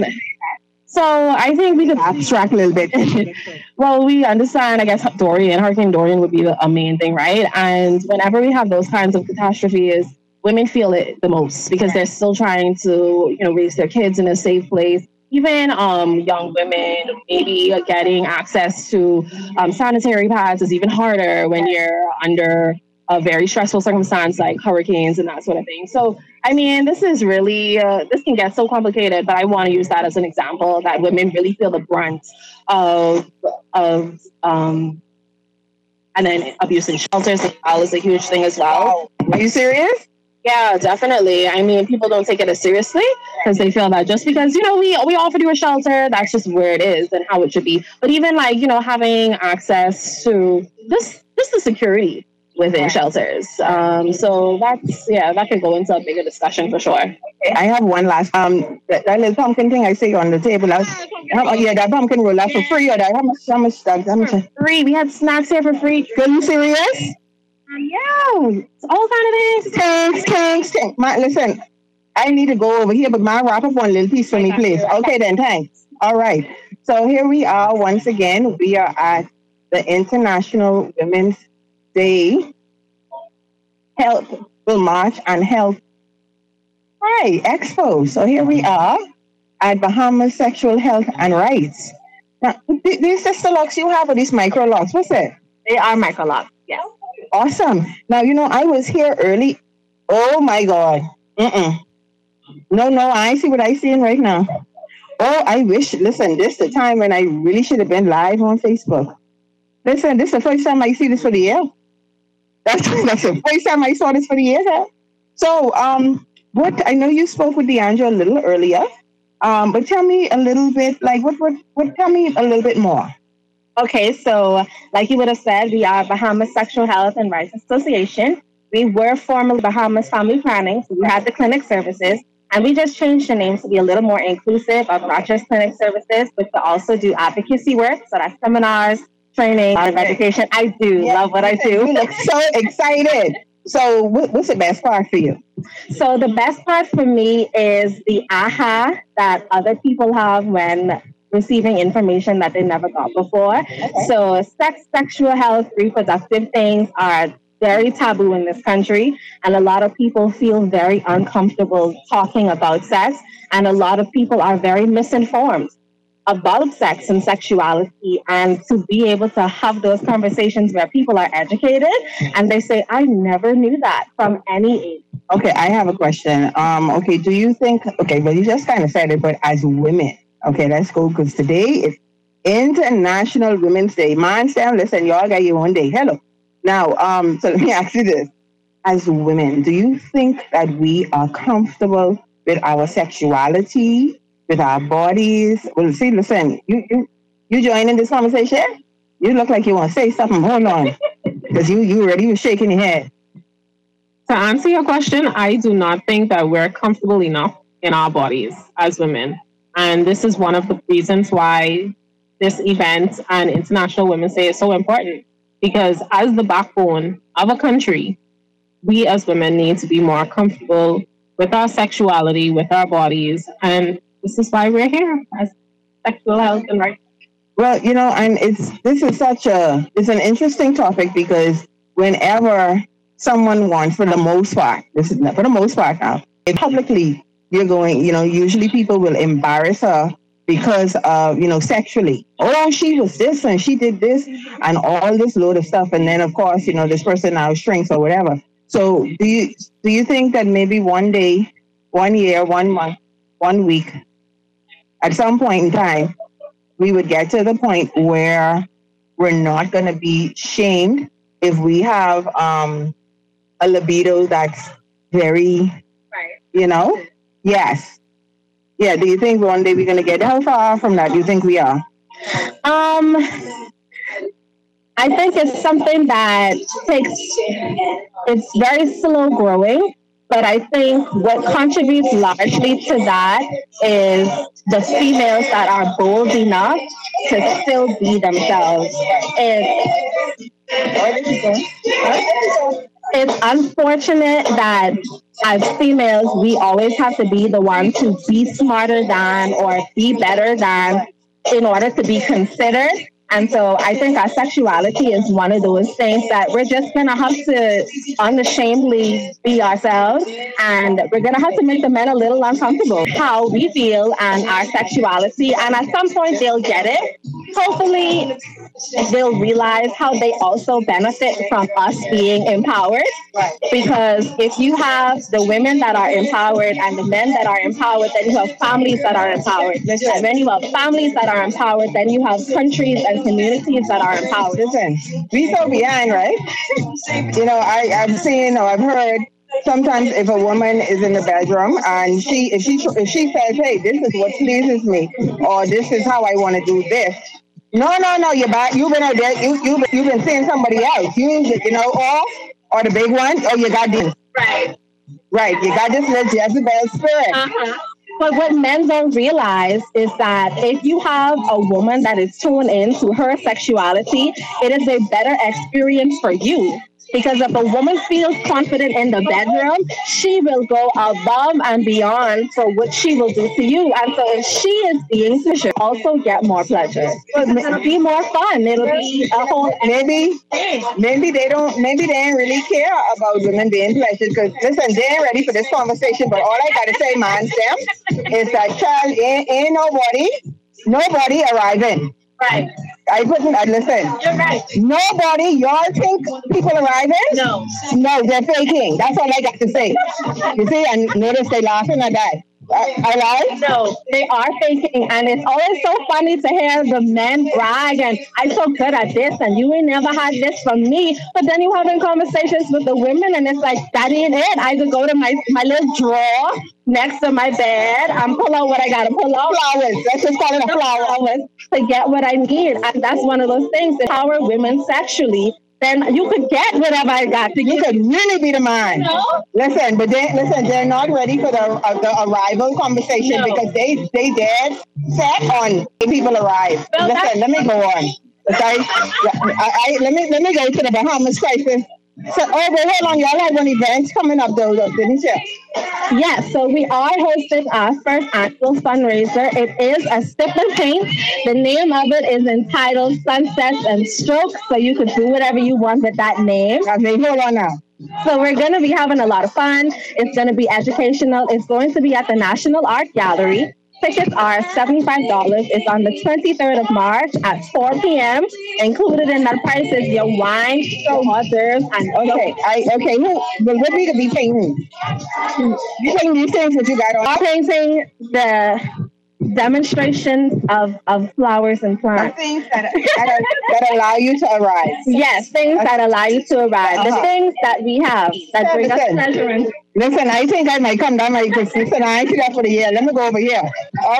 I think we could abstract a little bit. Well, we understand, I guess, Hurricane Dorian would be a main thing, right? And whenever we have those kinds of catastrophes, women feel it the most, because they're still trying to, raise their kids in a safe place. Even young women, maybe getting access to sanitary pads is even harder when you're under a very stressful circumstance like hurricanes and that sort of thing. So, this is really, this can get so complicated, but I want to use that as an example that women really feel the brunt of and then abuse in shelters as well is a huge thing as well. Are you serious? Yeah, definitely. People don't take it as seriously because they feel that just because, we offered you a shelter, that's just where it is and how it should be. But even having access to just the security within shelters. So that could go into a bigger discussion for sure. Okay, I have one last, that little pumpkin thing I see on the table. That pumpkin roll out for free. Or how much? Free. We had snacks here for free. Are you serious? Yeah, it's all kind of things. Thanks. Listen, I need to go over here, but wrap up one little piece for me, please. Okay, then, thanks. All right. So here we are once again. We are at the International Women's Day Health March and Health Expo. So here we are at Bahamas Sexual Health and Rights. Now, these sister locks you have, or these micro locks? What's it? They are micro locks. Yes. Awesome. Now, I was here early. Oh, my God. No, I see what I see right now. Oh, I wish, listen, this is the time when I really should have been live on Facebook. Listen, this is the first time I see this for the year. That's the first time I saw this for the years. So, what I know you spoke with Deandra a little earlier, but tell me a little bit, like tell me a little bit more. Okay, so like you would have said, we are Bahamas Sexual Health and Rights Association. We were formerly Bahamas Family Planning, so we had the clinic services, and we just changed the name to be a little more inclusive of not just clinic services, but to also do advocacy work. So that's seminars, training, education. I do love what I do. You look so excited. So what's the best part for you? So the best part for me is the aha that other people have when receiving information that they never got before. Okay. So sex, sexual health, reproductive things are very taboo in this country. And a lot of people feel very uncomfortable talking about sex. And a lot of people are very misinformed about sex and sexuality, and to be able to have those conversations where people are educated and they say, I never knew that from any age. Okay, I have a question. Okay, do you think, well, you just kind of said it, but as women, okay, let's go, because today is International Women's Day. Man, Sam, listen, y'all got your own day. Hello. Now, so let me ask you this. As women, do you think that we are comfortable with our sexuality, with our bodies? Well, see, listen, you join in this conversation? You look like you want to say something. Hold on. Because you already was shaking your head. To answer your question, I do not think that we're comfortable enough in our bodies as women. And this is one of the reasons why this event and International Women's Day is so important. Because as the backbone of a country, we as women need to be more comfortable with our sexuality, with our bodies, and this is why we're here as sexual health and rights. Well, and it's an interesting topic, because whenever someone wants, for the most part now, if publicly you're going, usually people will embarrass her because of, sexually. Oh, she was this and she did this and all this load of stuff. And then, of course, this person now shrinks or whatever. So do you think that maybe one day, 1 year, 1 month, 1 week, at some point in time, we would get to the point where we're not going to be shamed if we have a libido that's very, Yes. Yeah. Do you think one day we're going to get how far from that? Do you think we are? I think it's something that it's very slow growing. But I think what contributes largely to that is the females that are bold enough to still be themselves. It's unfortunate that as females, we always have to be the one to be smarter than or be better than in order to be considered. And so I think our sexuality is one of those things that we're just going to have to unashamedly be ourselves. And we're going to have to make the men a little uncomfortable how we feel and our sexuality. And at some point they'll get it. Hopefully they'll realize how they also benefit from us being empowered. Because if you have the women that are empowered and the men that are empowered, then you have families that are empowered. And when you have families that are empowered, then you have countries and communities that are empowered. Listen, we so behind, right? I've seen or I've heard sometimes if a woman is in the bedroom and if she says, hey, this is what pleases me, or this is how I want to do this. No, you've been out there, you've been seeing somebody else. Or the big one, you got this. Right, you got this little Jezebel spirit. Uh-huh. But what men don't realize is that if you have a woman that is tuned in to her sexuality, it is a better experience for you. Because if a woman feels confident in the bedroom, she will go above and beyond for what she will do to you. And so if she is being, she should also get more pleasure. It'll be more fun. It'll be a whole... Maybe they ain't really care about women being pleasured. Because listen, they ain't ready for this conversation. But all I gotta say, man, Sam, is that child ain't nobody arriving. Right. Listen. You're right. Nobody, y'all think people arriving? No, they're faking. That's all I got to say. You see, and notice they laughing at that. I lied? No, they are faking. And it's always so funny to hear the men brag and I'm so good at this and you ain't never had this from me. But then you having conversations with the women and it's like, that ain't it. I could go to my little drawer next to my bed and pull out what I got to pull out. Flowers. Let's just call it a flower. To get what I need. And that's one of those things that empower women sexually. Then you could get whatever I got. You could really be the man. No? Listen, but they're not ready for the arrival conversation because they dead set on people arrive. Well, listen, let me go on. Okay, let me go to the Bahamas crisis. So, wait, hold on, y'all had one event coming up though, didn't you? Yes, so we are hosting our first actual fundraiser. It is a sip and paint. The name of it is entitled Sunsets and Strokes, so you could do whatever you want with that name. Okay, hold on now. So we're going to be having a lot of fun. It's going to be educational. It's going to be at the National Art Gallery. Tickets are $75. It's on the 23rd of March at 4 p.m. Included in that price is your wine, your hors d'oeuvres, and what we could be painting? You painting these things that you got on? I'm painting the demonstrations of flowers and plants. Things that allow you to arrive. Yes, things that allow you to arrive. The things that we have that bring us pleasure and listen, I think I might come down my Christmas and I ain't that for the year. Let me go over here. All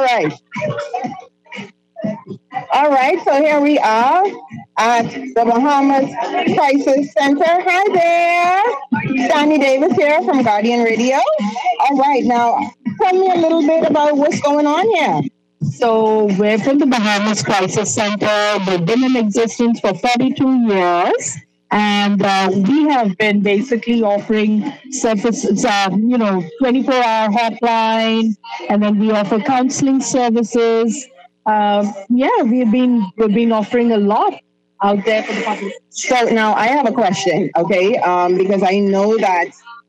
right, so here we are at the Bahamas Crisis Center. Hi there. Danny Davis here from Guardian Radio. All right, now tell me a little bit about what's going on here. So we're from the Bahamas Crisis Center. We've been in existence for 42 years. And we have been basically offering services, 24-hour hotline, and then we offer counseling services. We've been offering a lot out there for the public. So now I have a question, okay? Because I know that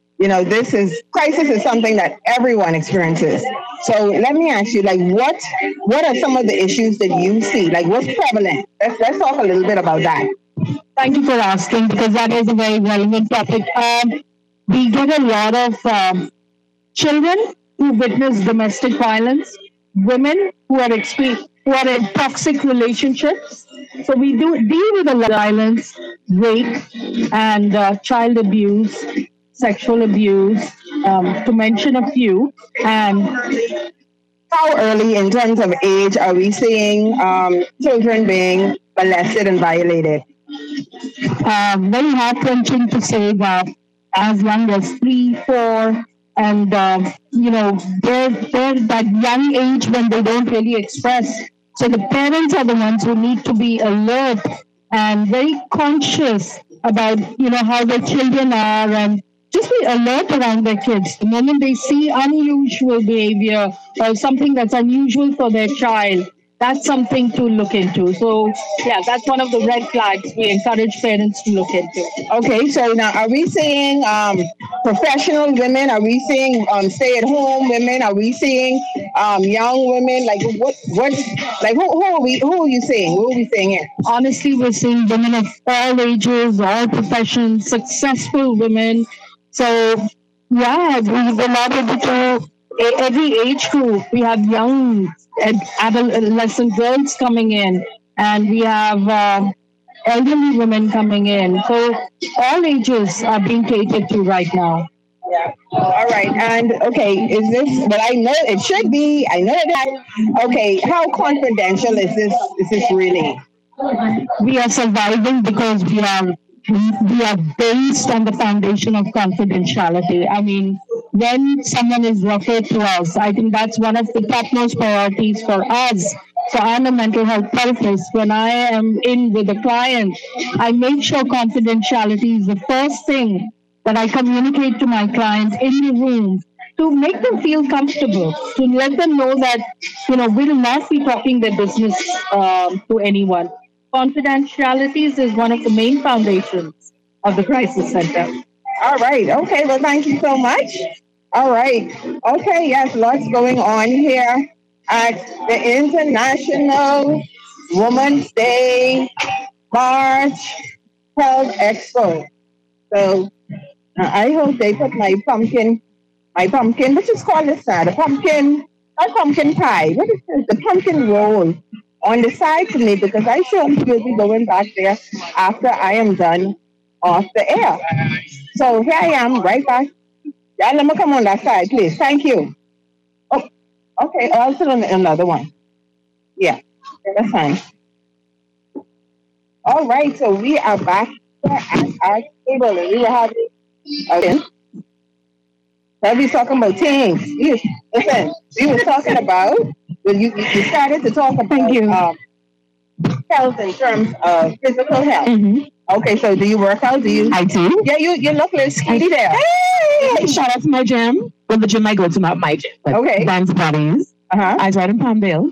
crisis is something that everyone experiences. So let me ask you, what are some of the issues that you see? Like, what's prevalent? Let's talk a little bit about that. Thank you for asking, because that is a very relevant topic. We get a lot of children who witness domestic violence, women who are in toxic relationships. So we do deal with a lot of violence, rape, and child abuse, sexual abuse, to mention a few. And how early in terms of age are we seeing children being molested and violated? Very heart-wrenching to say that as young as 3, 4, and they're that young age when they don't really express. So the parents are the ones who need to be alert and very conscious about how their children are, and just be alert around their kids. The moment they see unusual behavior or something that's unusual for their child, that's something to look into. So, that's one of the red flags we encourage parents to look into. Okay, so now are we seeing professional women? Are we seeing stay-at-home women? Are we seeing young women? Like who are you seeing? Who are we seeing here? Honestly, we're seeing women of all ages, all professions, successful women. So, we're not able to every age group. We have young adolescent girls coming in, and we have elderly women coming in. So all ages are being catered to right now. Yeah. All right. And is this? Well, I know it should be. I know that. Okay. How confidential is this? Is this really? We are surviving because we are based on the foundation of confidentiality. I mean, when someone is referred to us, I think that's one of the topmost priorities for us. So I'm a mental health therapist. When I am in with a client, I make sure confidentiality is the first thing that I communicate to my client in the room, to make them feel comfortable, to let them know that, we'll not be talking their business to anyone. Confidentiality is one of the main foundations of the Crisis Center. All right. Okay. Well, thank you so much. All right. Okay. Yes, lots going on here at the International Women's Day March Health Expo. So I hope they put my pumpkin my pumpkin, which is called the side, not pumpkin pie. What is this? The pumpkin roll on the side for me, because I surely will be going back there after I am done off the air. So here I am, right back. Yeah, let me come on that side, please. Thank you. Oh, okay. I'll sit on another one. Yeah, that's fine. All right, so we are back at our table, and we were having we'll be talking about things. Listen, we were talking about, well, you started to talk about health in terms of physical health. Mm-hmm. Okay, so do you work out? I do. Yeah, you look a little skinny there. Hey, shout out to my gym. Well, the gym I go to, not my gym. But okay. Ben's Buddies. I try in Palmdale.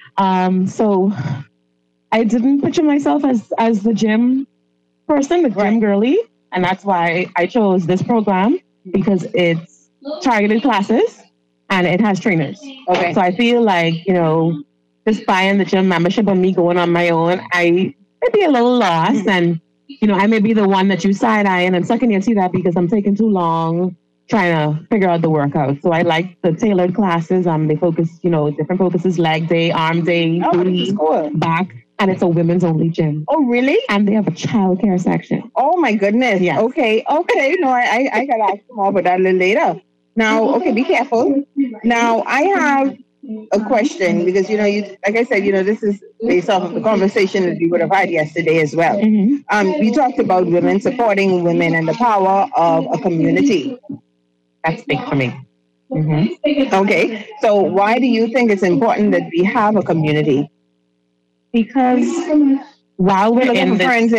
So I didn't picture myself as the gym person, the gym girly. And that's why I chose this program, because it's targeted classes and it has trainers. Okay. So I feel like, just buying the gym membership and me going on my own, I may be a little lost. And, I may be the one that you side-eyeing and sucking your teeth at because I'm taking too long trying to figure out the workout. So I like the tailored classes. They focus, different focuses, leg day, arm day, booty, back. And it's a women's only gym. Oh, really? And they have a childcare section. Oh, my goodness. Yes. Okay. No, I got to ask more about that a little later. Now, okay, be careful. Now, I have a question because, like I said, this is based off of the conversation that we would have had yesterday as well. Mm-hmm. We talked about women supporting women and the power of a community. That's big for me. Mm-hmm. Okay. So why do you think it's important that we have a community? Because while we're in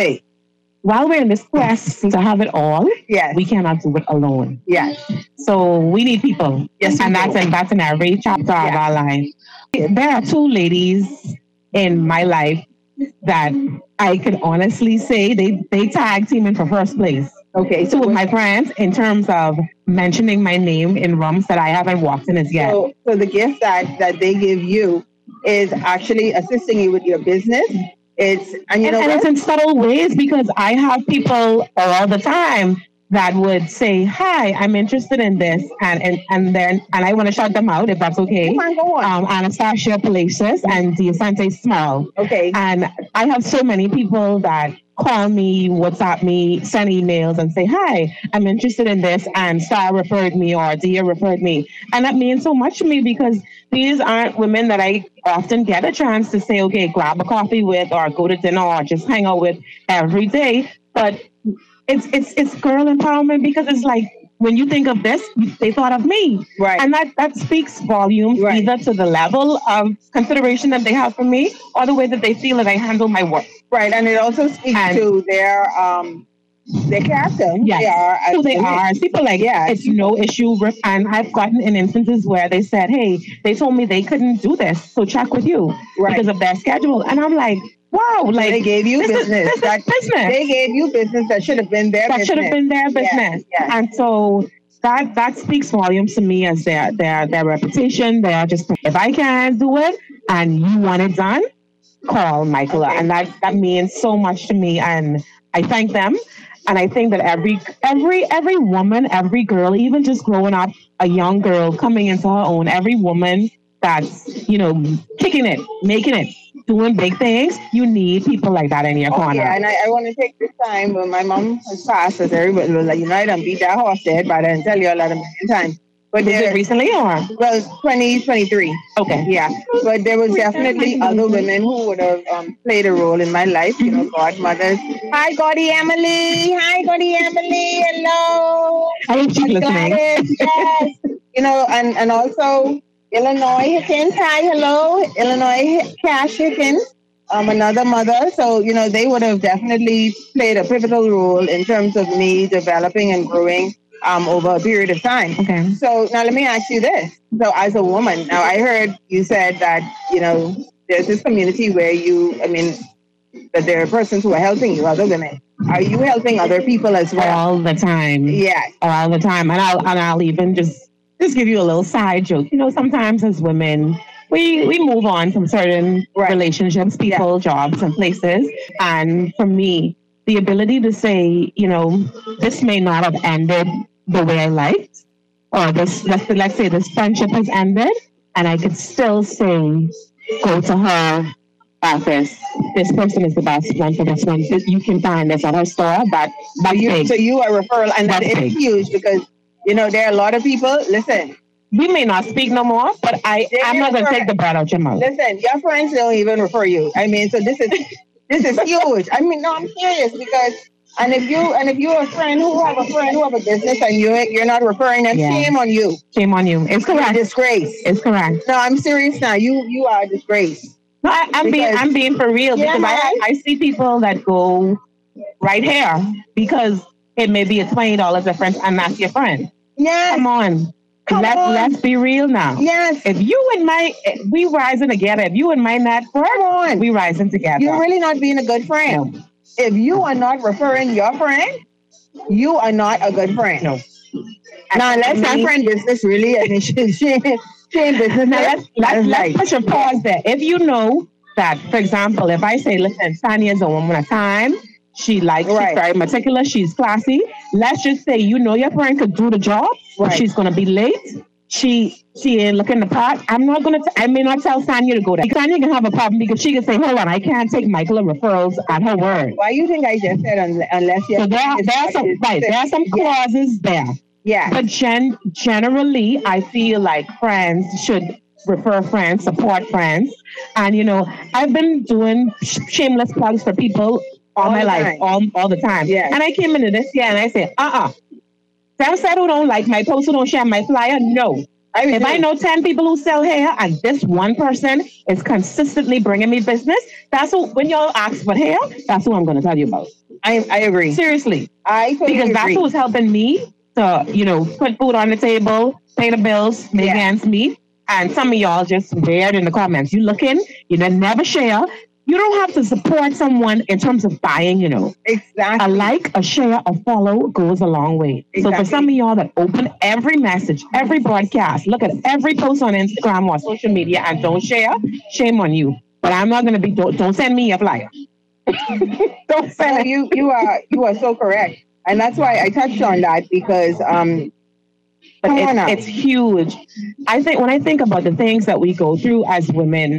this quest to have it all, we cannot do it alone. Yes. So we need people. Yes. And that's in every chapter of our life. There are two ladies in my life that I could honestly say they tag teaming for first place. Okay. Two of my friends in terms of mentioning my name in rooms that I haven't walked in as yet. So the gift that they give you is actually assisting you with your business. It's in subtle ways, because I have people all the time that would say, "Hi, I'm interested in this," and I want to shout them out if that's okay. Go on. Anastasia Palacios and Diasante Small. Okay. And I have so many people that call me, WhatsApp me, send emails and say, "Hi, I'm interested in this," and Star referred me or Dia referred me. And that means so much to me, because these aren't women that I often get a chance to say, okay, grab a coffee with or go to dinner or just hang out with every day. But it's girl empowerment, because it's like, when you think of this, they thought of me. Right. And that speaks volumes, either to the level of consideration that they have for me or the way that they feel that I handle my work. Right. And it also speaks to their character. Yes. Who they are. People like, it's no issue. And I've gotten in instances where they said, hey, they told me they couldn't do this, so check with you because of their schedule. And I'm like, wow, like they gave you business. This is business. They gave you business that should have been their business. That should have been their business. Yes. And so that speaks volumes to me as their reputation. They are just, if I can't do it and you want it done, call Michaela. And that means so much to me. And I thank them. And I think that every woman, every girl, even just growing up, a young girl coming into her own, every woman that's, kicking it, making it, doing big things, you need people like that in your corner. Yeah, and I want to take this time when my mom has passed, as everybody was like, I done beat that horse dead, but I didn't tell you a lot of times. But was it recently or? Well, 2023. Okay. Yeah. But there was definitely other women who would have played a role in my life, godmothers. Hi, Gaudi Emily. Hello. I hope she's listening. Yes. And also Illinois Hickens. Hi, hello. Illinois Cash Hickens. Another mother. So, they would have definitely played a pivotal role in terms of me developing and growing over a period of time. Okay. So now let me ask you this. So as a woman, now I heard you said that, there's this community where that there are persons who are helping you, other women. Are you helping other people as well? All the time. Yes. All the time. And I'll even just give you a little side joke. Sometimes as women, we move on from certain relationships, people, jobs, and places. And for me, the ability to say, this may not have ended the way I liked, or let's say this friendship has ended, and I could still say, go to her office. This person is the best one for this one. You can find this at her store. That's big. So you are referral, and that's it's huge because there are a lot of people. Listen, we may not speak no more, but I'm not going to take the bread out your mouth. Listen, your friends don't even refer you. I mean, so this is huge. I mean, no, I'm serious because. And if you're a friend who have a business and you're not referring them, shame on you. Shame on you. It's correct. You're a disgrace. It's correct. No, I'm serious now. You are a disgrace. No, I'm being for real because I see people that go right here because it may be a $20 difference and that's your friend. Yes. Come on. Let's be real now. Yes. If we rising together. If you and my network, we rising together. You're really not being a good friend. No. If you are not referring your friend, you are not a good friend. No. Now, unless that friend business really and she business. Now, let's put a pause there. If you know that, for example, if I say, listen, Tanya is a woman of time, she's very meticulous, she's classy. Let's just say, your friend could do the job, but she's going to be late. She ain't looking the part. I may not tell Sanya to go there. Sanya can have a problem because she can say, hold on, I can't take Michaela referrals at her word. Why you think I just said unless you... So there are some clauses there. Yeah. But generally, I feel like friends should refer friends, support friends. And, I've been doing shameless plugs for people all my life, all the time. Yeah. And I came into this year and I said, Sam said who don't like my post, who don't share my flyer, no. If I know 10 people who sell hair and this one person is consistently bringing me business, that's who, when y'all ask for hair, that's who I'm going to tell you about. I agree. Seriously. I totally Because agree. that's who's helping me to, put food on the table, pay the bills, make ends meet. And some of y'all just weird in the comments. You looking, never share. You don't have to support someone in terms of buying, Exactly. A like, a share, a follow goes a long way. Exactly. So for some of y'all that open every message, every broadcast, look at every post on Instagram or social media and don't share, shame on you. But I'm not going to don't send me a flyer. Don't send it. You are so correct. And that's why I touched on that because it's huge. I think when I think about the things that we go through as women,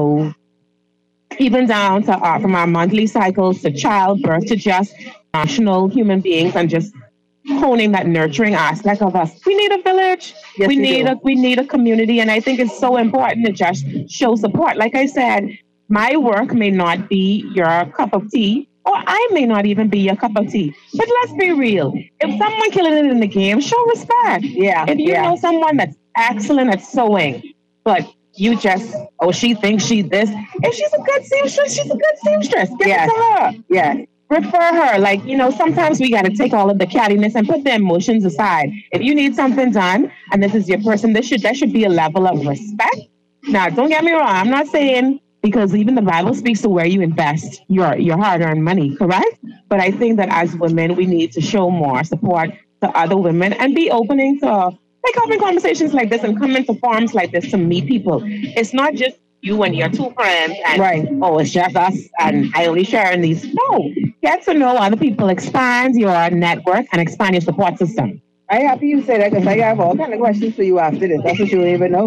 even down to from our monthly cycles to childbirth to just national human beings and just honing that nurturing aspect of us. We need a village. Yes, we need a community. And I think it's so important to just show support. Like I said, my work may not be your cup of tea, or I may not even be your cup of tea. But let's be real. If someone killing it in the game, show respect. Yeah. If you know someone that's excellent at sewing, but you just, she thinks she this. If she's a good seamstress, she's a good seamstress. Give it to her. Yeah. Refer her. Sometimes we got to take all of the cattiness and put the emotions aside. If you need something done and this is your person, there should be a level of respect. Now, don't get me wrong. I'm not saying, because even the Bible speaks to where you invest your hard-earned money, correct? But I think that as women, we need to show more support to other women and be opening to having conversations like this and coming to forums like this to meet people. It's not just you and your two friends and, it's just us and I only share in these. No, get to know other people, expand your network and expand your support system. I'm happy you said that because I have all kind of questions for you after this. That's what you don't even know.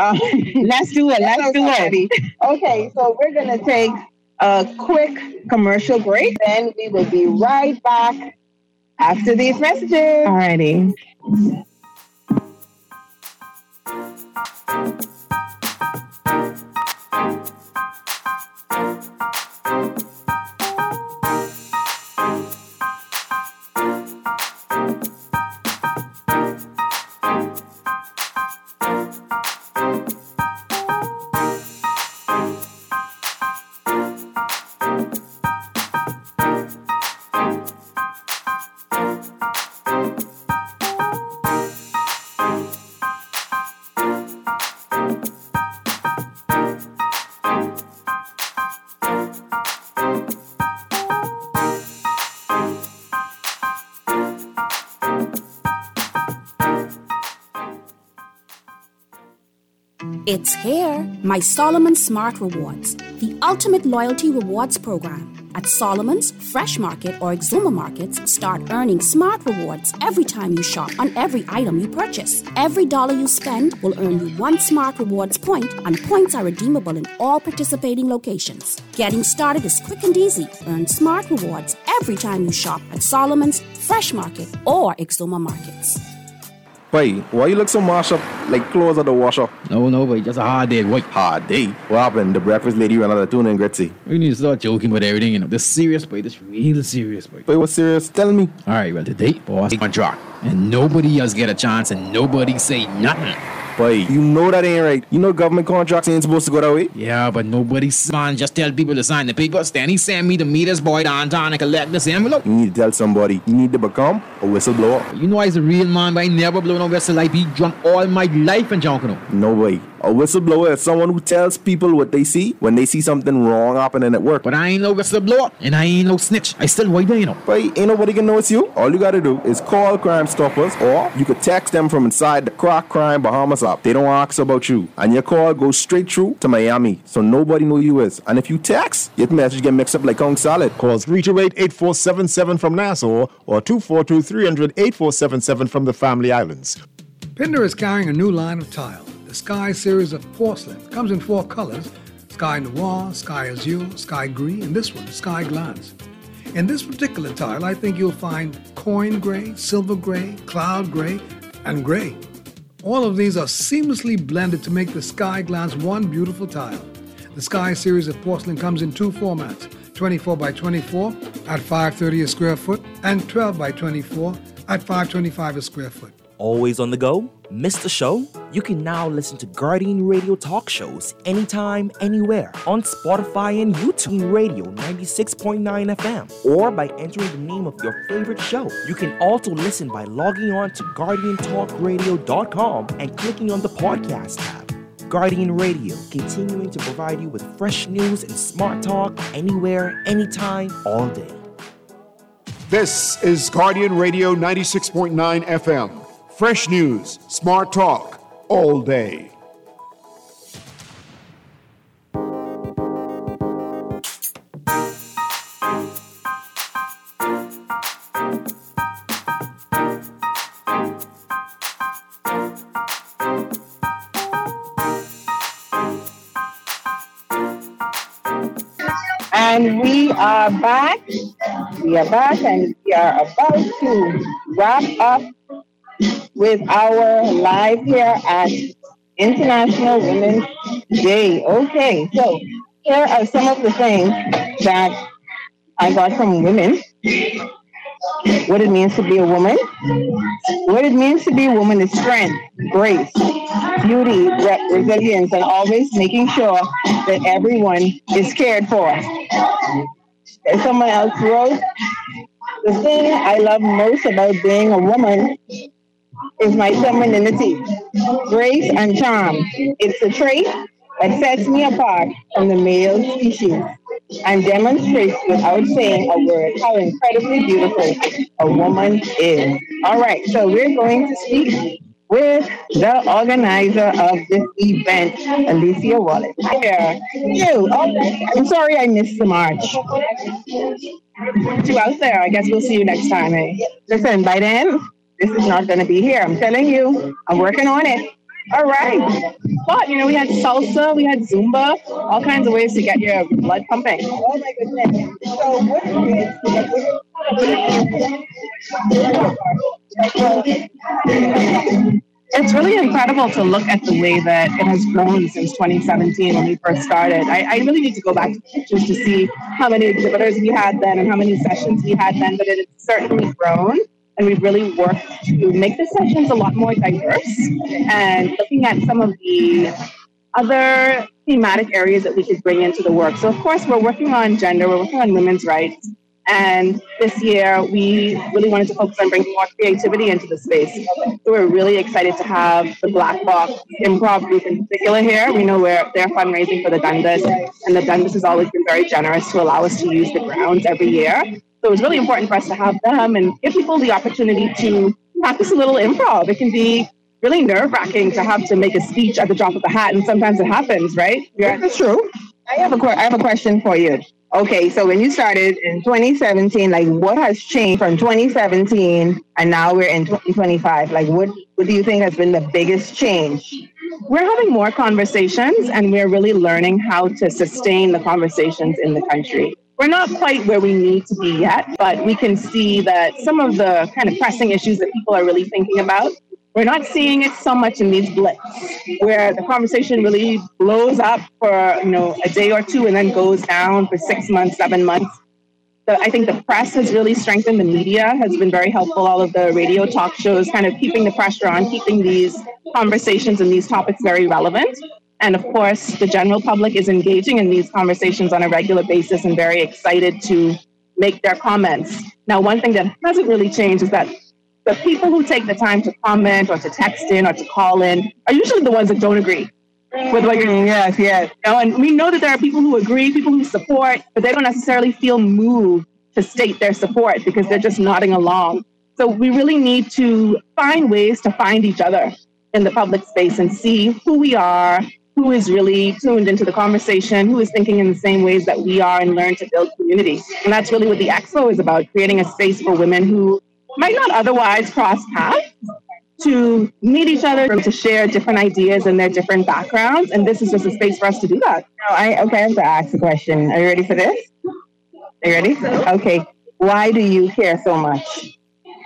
Let's do it. Let's do it. Okay, so we're going to take a quick commercial break. Then we will be right back after these messages. Alrighty. It's here, my Solomon Smart Rewards, the ultimate loyalty rewards program. at Solomon's, Fresh Market, or Exuma Markets, start earning smart rewards every time you shop on every item you purchase. Every dollar you spend will earn you 1 Smart Rewards point, and points are redeemable in all participating locations. Getting started is quick and easy. Earn smart rewards every time you shop at Solomon's, Fresh Market, or Exuma Markets. Boy, why you look so mashed up like clothes at the washer? No, boy, just a hard day. What? Hard day? What happened? The breakfast lady ran out of tuna and gritty. We need to start joking about everything, you know. This serious, boy. This real serious, boy. Boy, what's serious? Tell me. All right, well, today, boss, contract. And nobody else get a chance and nobody say nothing. Boy, you know that ain't right. You know government contracts ain't supposed to go that way. Yeah, but nobody, man, just tell people to sign the papers. Then he send me to meet his boy downtown and collect this envelope. You need to tell somebody. You need to become a whistleblower. You know I's a real man, but I never blow no whistle. I be drunk all my life and junk, you know. No way. A whistleblower is someone who tells people what they see when they see something wrong happening at work. But I ain't no whistleblower, and I ain't no snitch. I still white there, you know. But ain't nobody can know it's you. All you gotta do is call Crime Stoppers, or you could text them from inside the Crack Crime Bahamas app. They don't ask about you, and your call goes straight through to Miami, so nobody know you is. And if you text, your message get mixed up like Kong salad. Call 328-8477 from Nassau, or 242-300-8477 from the Family Islands. Pinder is carrying a new line of tile. The Sky series of porcelain comes in 4 colors: Sky Noir, Sky Azure, Sky Gris, and this one, Sky Glance. In this particular tile, I think you'll find coin gray, silver gray, cloud gray, and gray. All of these are seamlessly blended to make the Sky Glance one beautiful tile. The Sky series of porcelain comes in 2 formats, 24 by 24 at $5.30 a square foot and 12 by 24 at $5.25 a square foot. Always on the go? Missed the show? You can now listen to Guardian Radio talk shows anytime, anywhere on Spotify and YouTube Radio 96.9 FM, or by entering the name of your favorite show. You can also listen by logging on to GuardianTalkRadio.com and clicking on the podcast tab. Guardian Radio, continuing to provide you with fresh news and smart talk anywhere, anytime, all day. This is Guardian Radio 96.9 FM. Fresh news, smart talk, all day. And we are back. We are back, and we are about to wrap up with our live here at International Women's Day. Okay, so here are some of the things that I got from women. What it means to be a woman. What it means to be a woman is strength, grace, beauty, resilience, and always making sure that everyone is cared for. And someone else wrote, the thing I love most about being a woman is my femininity, grace, and charm. It's a trait that sets me apart from the male species and demonstrates without saying a word how incredibly beautiful a woman is. All right, so we're going to speak with the organizer of this event, Alicia Wallace. Here, you. Oh, I'm sorry I missed the march. You out there. I guess we'll see you next time. Eh? Listen, by then, this is not going to be here. I'm telling you, I'm working on it. All right. But, we had salsa, we had Zumba, all kinds of ways to get your blood pumping. Oh, my goodness. So, what It's really incredible to look at the way that it has grown since 2017 when we first started. I really need to go back to the pictures to see how many exhibitors we had then and how many sessions we had then, but it has certainly grown. And we've really worked to make the sessions a lot more diverse and looking at some of the other thematic areas that we could bring into the work. So, of course, we're working on gender, we're working on women's rights. And this year, we really wanted to focus on bringing more creativity into the space. So we're really excited to have the Black Box Improv Group in particular here. We know they're fundraising for the Dundas, and the Dundas has always been very generous to allow us to use the grounds every year. So it was really important for us to have them and give people the opportunity to practice a little improv. It can be really nerve-wracking to have to make a speech at the drop of a hat, and sometimes it happens, right? Yeah, that's true. I have a question for you. Okay, so when you started in 2017, like what has changed from 2017 and now we're in 2025? Like what do you think has been the biggest change? We're having more conversations and we're really learning how to sustain the conversations in the country. We're not quite where we need to be yet, but we can see that some of the kind of pressing issues that people are really thinking about, we're not seeing it so much in these blips where the conversation really blows up for, a day or two and then goes down for 6 months, 7 months. So I think the press has really strengthened. The media has been very helpful. All of the radio talk shows kind of keeping the pressure on, keeping these conversations and these topics very relevant. And of course, the general public is engaging in these conversations on a regular basis and very excited to make their comments. Now, one thing that hasn't really changed is that the people who take the time to comment or to text in or to call in are usually the ones that don't agree with what you're doing. Yes. And we know that there are people who agree, people who support, but they don't necessarily feel moved to state their support because they're just nodding along. So we really need to find ways to find each other in the public space and see who we are, who is really tuned into the conversation, who is thinking in the same ways that we are, and learn to build communities. And that's really what the Expo is about, creating a space for women who might not otherwise cross paths to meet each other, to share different ideas and their different backgrounds. And this is just a space for us to do that. I have to ask a question. Are you ready for this? Are you ready? Okay. Why do you care so much?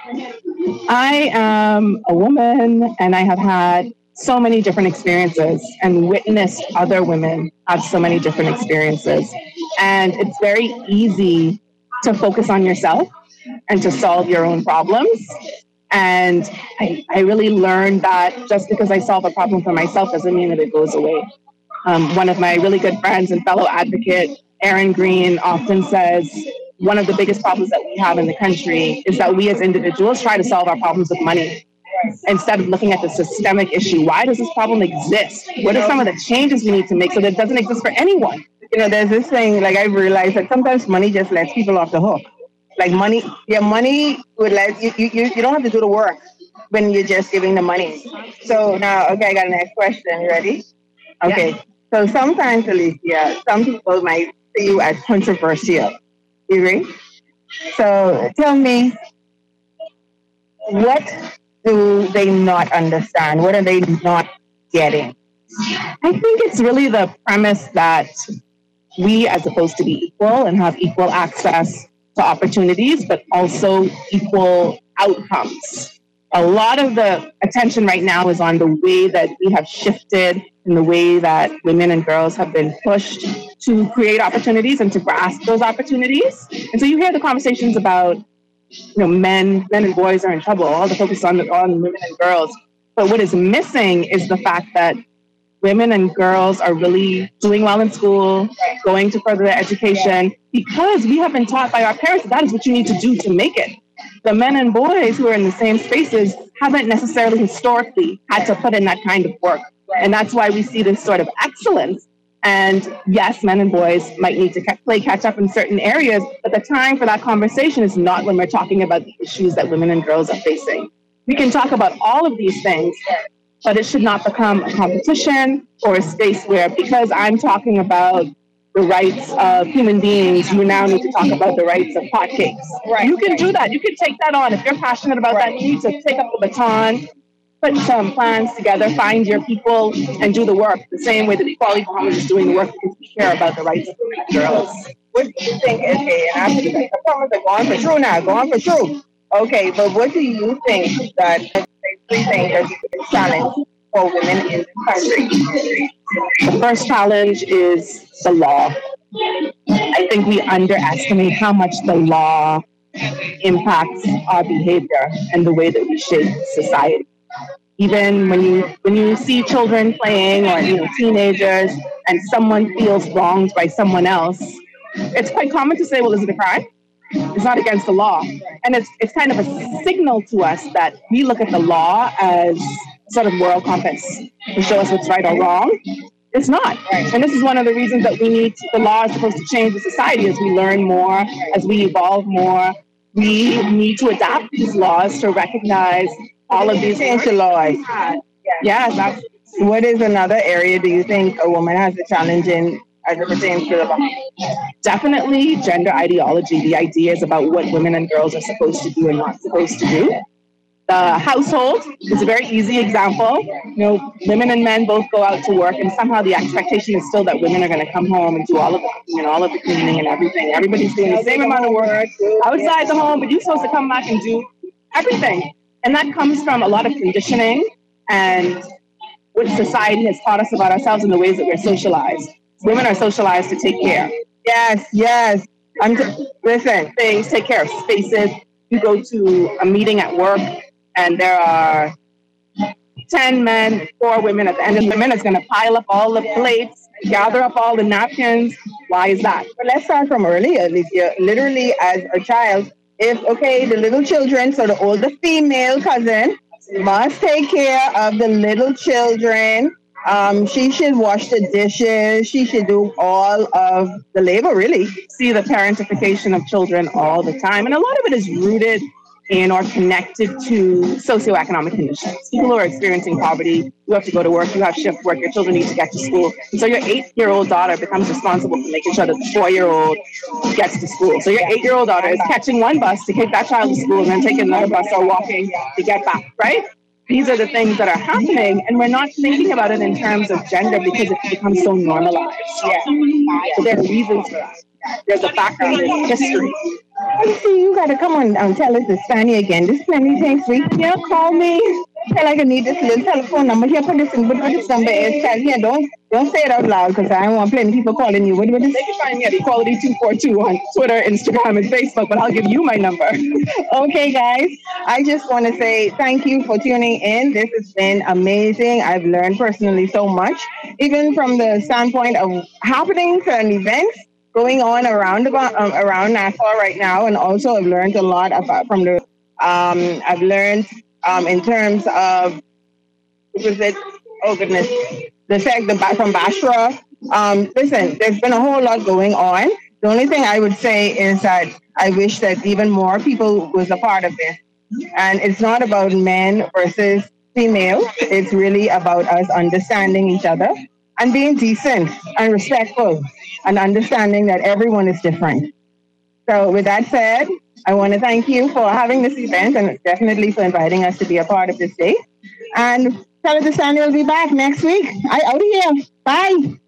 I am a woman and I have had so many different experiences and witnessed other women have so many different experiences. And it's very easy to focus on yourself and to solve your own problems. And I really learned that just because I solve a problem for myself doesn't mean that it goes away. One of my really good friends and fellow advocate, Erin Green, often says, one of the biggest problems that we have in the country is that we as individuals try to solve our problems with money instead of looking at the systemic issue. Why does this problem exist? What are some of the changes we need to make so that it doesn't exist for anyone? There's this thing, like I realized that sometimes money just lets people off the hook. Like your money would let you don't have to do the work when you're just giving the money. So now, okay, I got the next question. You ready? Okay. Yeah. So sometimes, Alicia, some people might see you as controversial. You agree? So tell me, what do they not understand? What are they not getting? I think it's really the premise that we are supposed to be equal and have equal access to opportunities, but also equal outcomes. A lot of the attention right now is on the way that we have shifted in the way that women and girls have been pushed to create opportunities and to grasp those opportunities. And so you hear the conversations about, men and boys are in trouble, all the focus on women and girls. But what is missing is the fact that women and girls are really doing well in school, going to further their education, because we have been taught by our parents that is what you need to do to make it. The men and boys who are in the same spaces haven't necessarily historically had to put in that kind of work. And that's why we see this sort of excellence. And yes, men and boys might need to play catch up in certain areas, but the time for that conversation is not when we're talking about the issues that women and girls are facing. We can talk about all of these things, but it should not become a competition or a space where, because I'm talking about the rights of human beings, you now need to talk about the rights of hotcakes. Right. You can do that. You can take that on. If you're passionate about that, you need to take up the baton, put some plans together, find your people, and do the work the same way that Equality Bahamas is doing the work, because we care about the rights of women and girls. What do you think, okay, and after the Bahamas are going for true now, going for true. Okay, but what do you think that three things are the biggest challenge for women in this country? The first challenge is the law. I think we underestimate how much the law impacts our behavior and the way that we shape society. Even when you see children playing or teenagers and someone feels wronged by someone else, it's quite common to say, well, is it a crime? It's not against the law. And it's kind of a signal to us that we look at the law as sort of moral compass to show us what's right or wrong. It's not. And this is one of the reasons that the law is supposed to change the society as we learn more, as we evolve more. We need to adapt these laws to recognize all of these. Change the laws. Yes. What is another area do you think a woman has a challenge in as it pertains to the Bahamas? Definitely gender ideology, the ideas about what women and girls are supposed to do and not supposed to do. The household is a very easy example. Women and men both go out to work, and somehow the expectation is still that women are going to come home and do all of the cooking and all of the cleaning and everything. Everybody's doing the same amount of work outside the home, but you're supposed to come back and do everything. And that comes from a lot of conditioning and what society has taught us about ourselves and the ways that we're socialized. Women are socialized to take care. Yes. Listen, things, take care of spaces. You go to a meeting at work and there are 10 men, 4 women. At the end of the minute, it's going to pile up all the plates, gather up all the napkins. Why is that? But let's start from early, Alicia. Literally, as a child, the little children, so the older female cousin must take care of the little children. She should wash the dishes. She should do all of the labor, really. See the parentification of children all the time. And a lot of it is rooted in or connected to socioeconomic conditions. People who are experiencing poverty, you have to go to work, you have shift work, your children need to get to school. And so your 8-year-old daughter becomes responsible for making sure that the 4-year-old gets to school. So your 8-year-old daughter is catching one bus to take that child to school and then taking another bus or walking to get back, right? These are the things that are happening, and we're not thinking about it in terms of gender because it becomes so normalized. So there are reasons for that. There's a background, there's history. See, you gotta come on and tell us the Fanny again. This Fanny thanks week. Yeah, call me. Tell I can need this little telephone number. Here, put this in. What this number is? Tell here, don't say it out loud because I don't want plenty people calling you. What is? They can find me at Equality 242 on Twitter, Instagram, and Facebook, but I'll give you my number. Okay, guys. I just want to say thank you for tuning in. This has been amazing. I've learned personally so much, even from the standpoint of happenings and events going on around Nassau right now, and also I've learned a lot from the. I've learned in terms of what was it? Oh goodness, from Bashra. Listen, there's been a whole lot going on. The only thing I would say is that I wish that even more people was a part of this. And it's not about men versus female. It's really about us understanding each other and being decent and respectful and understanding that everyone is different. So with that said, I want to thank you for having this event and definitely for inviting us to be a part of this day. And Senator Stanley will be back next week. I out of here. Bye.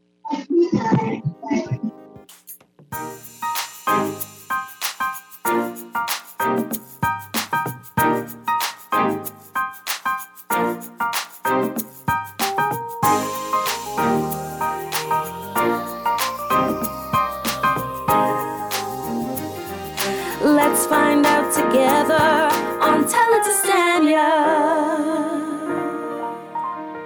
Let's find out together on Tell It to Stanya.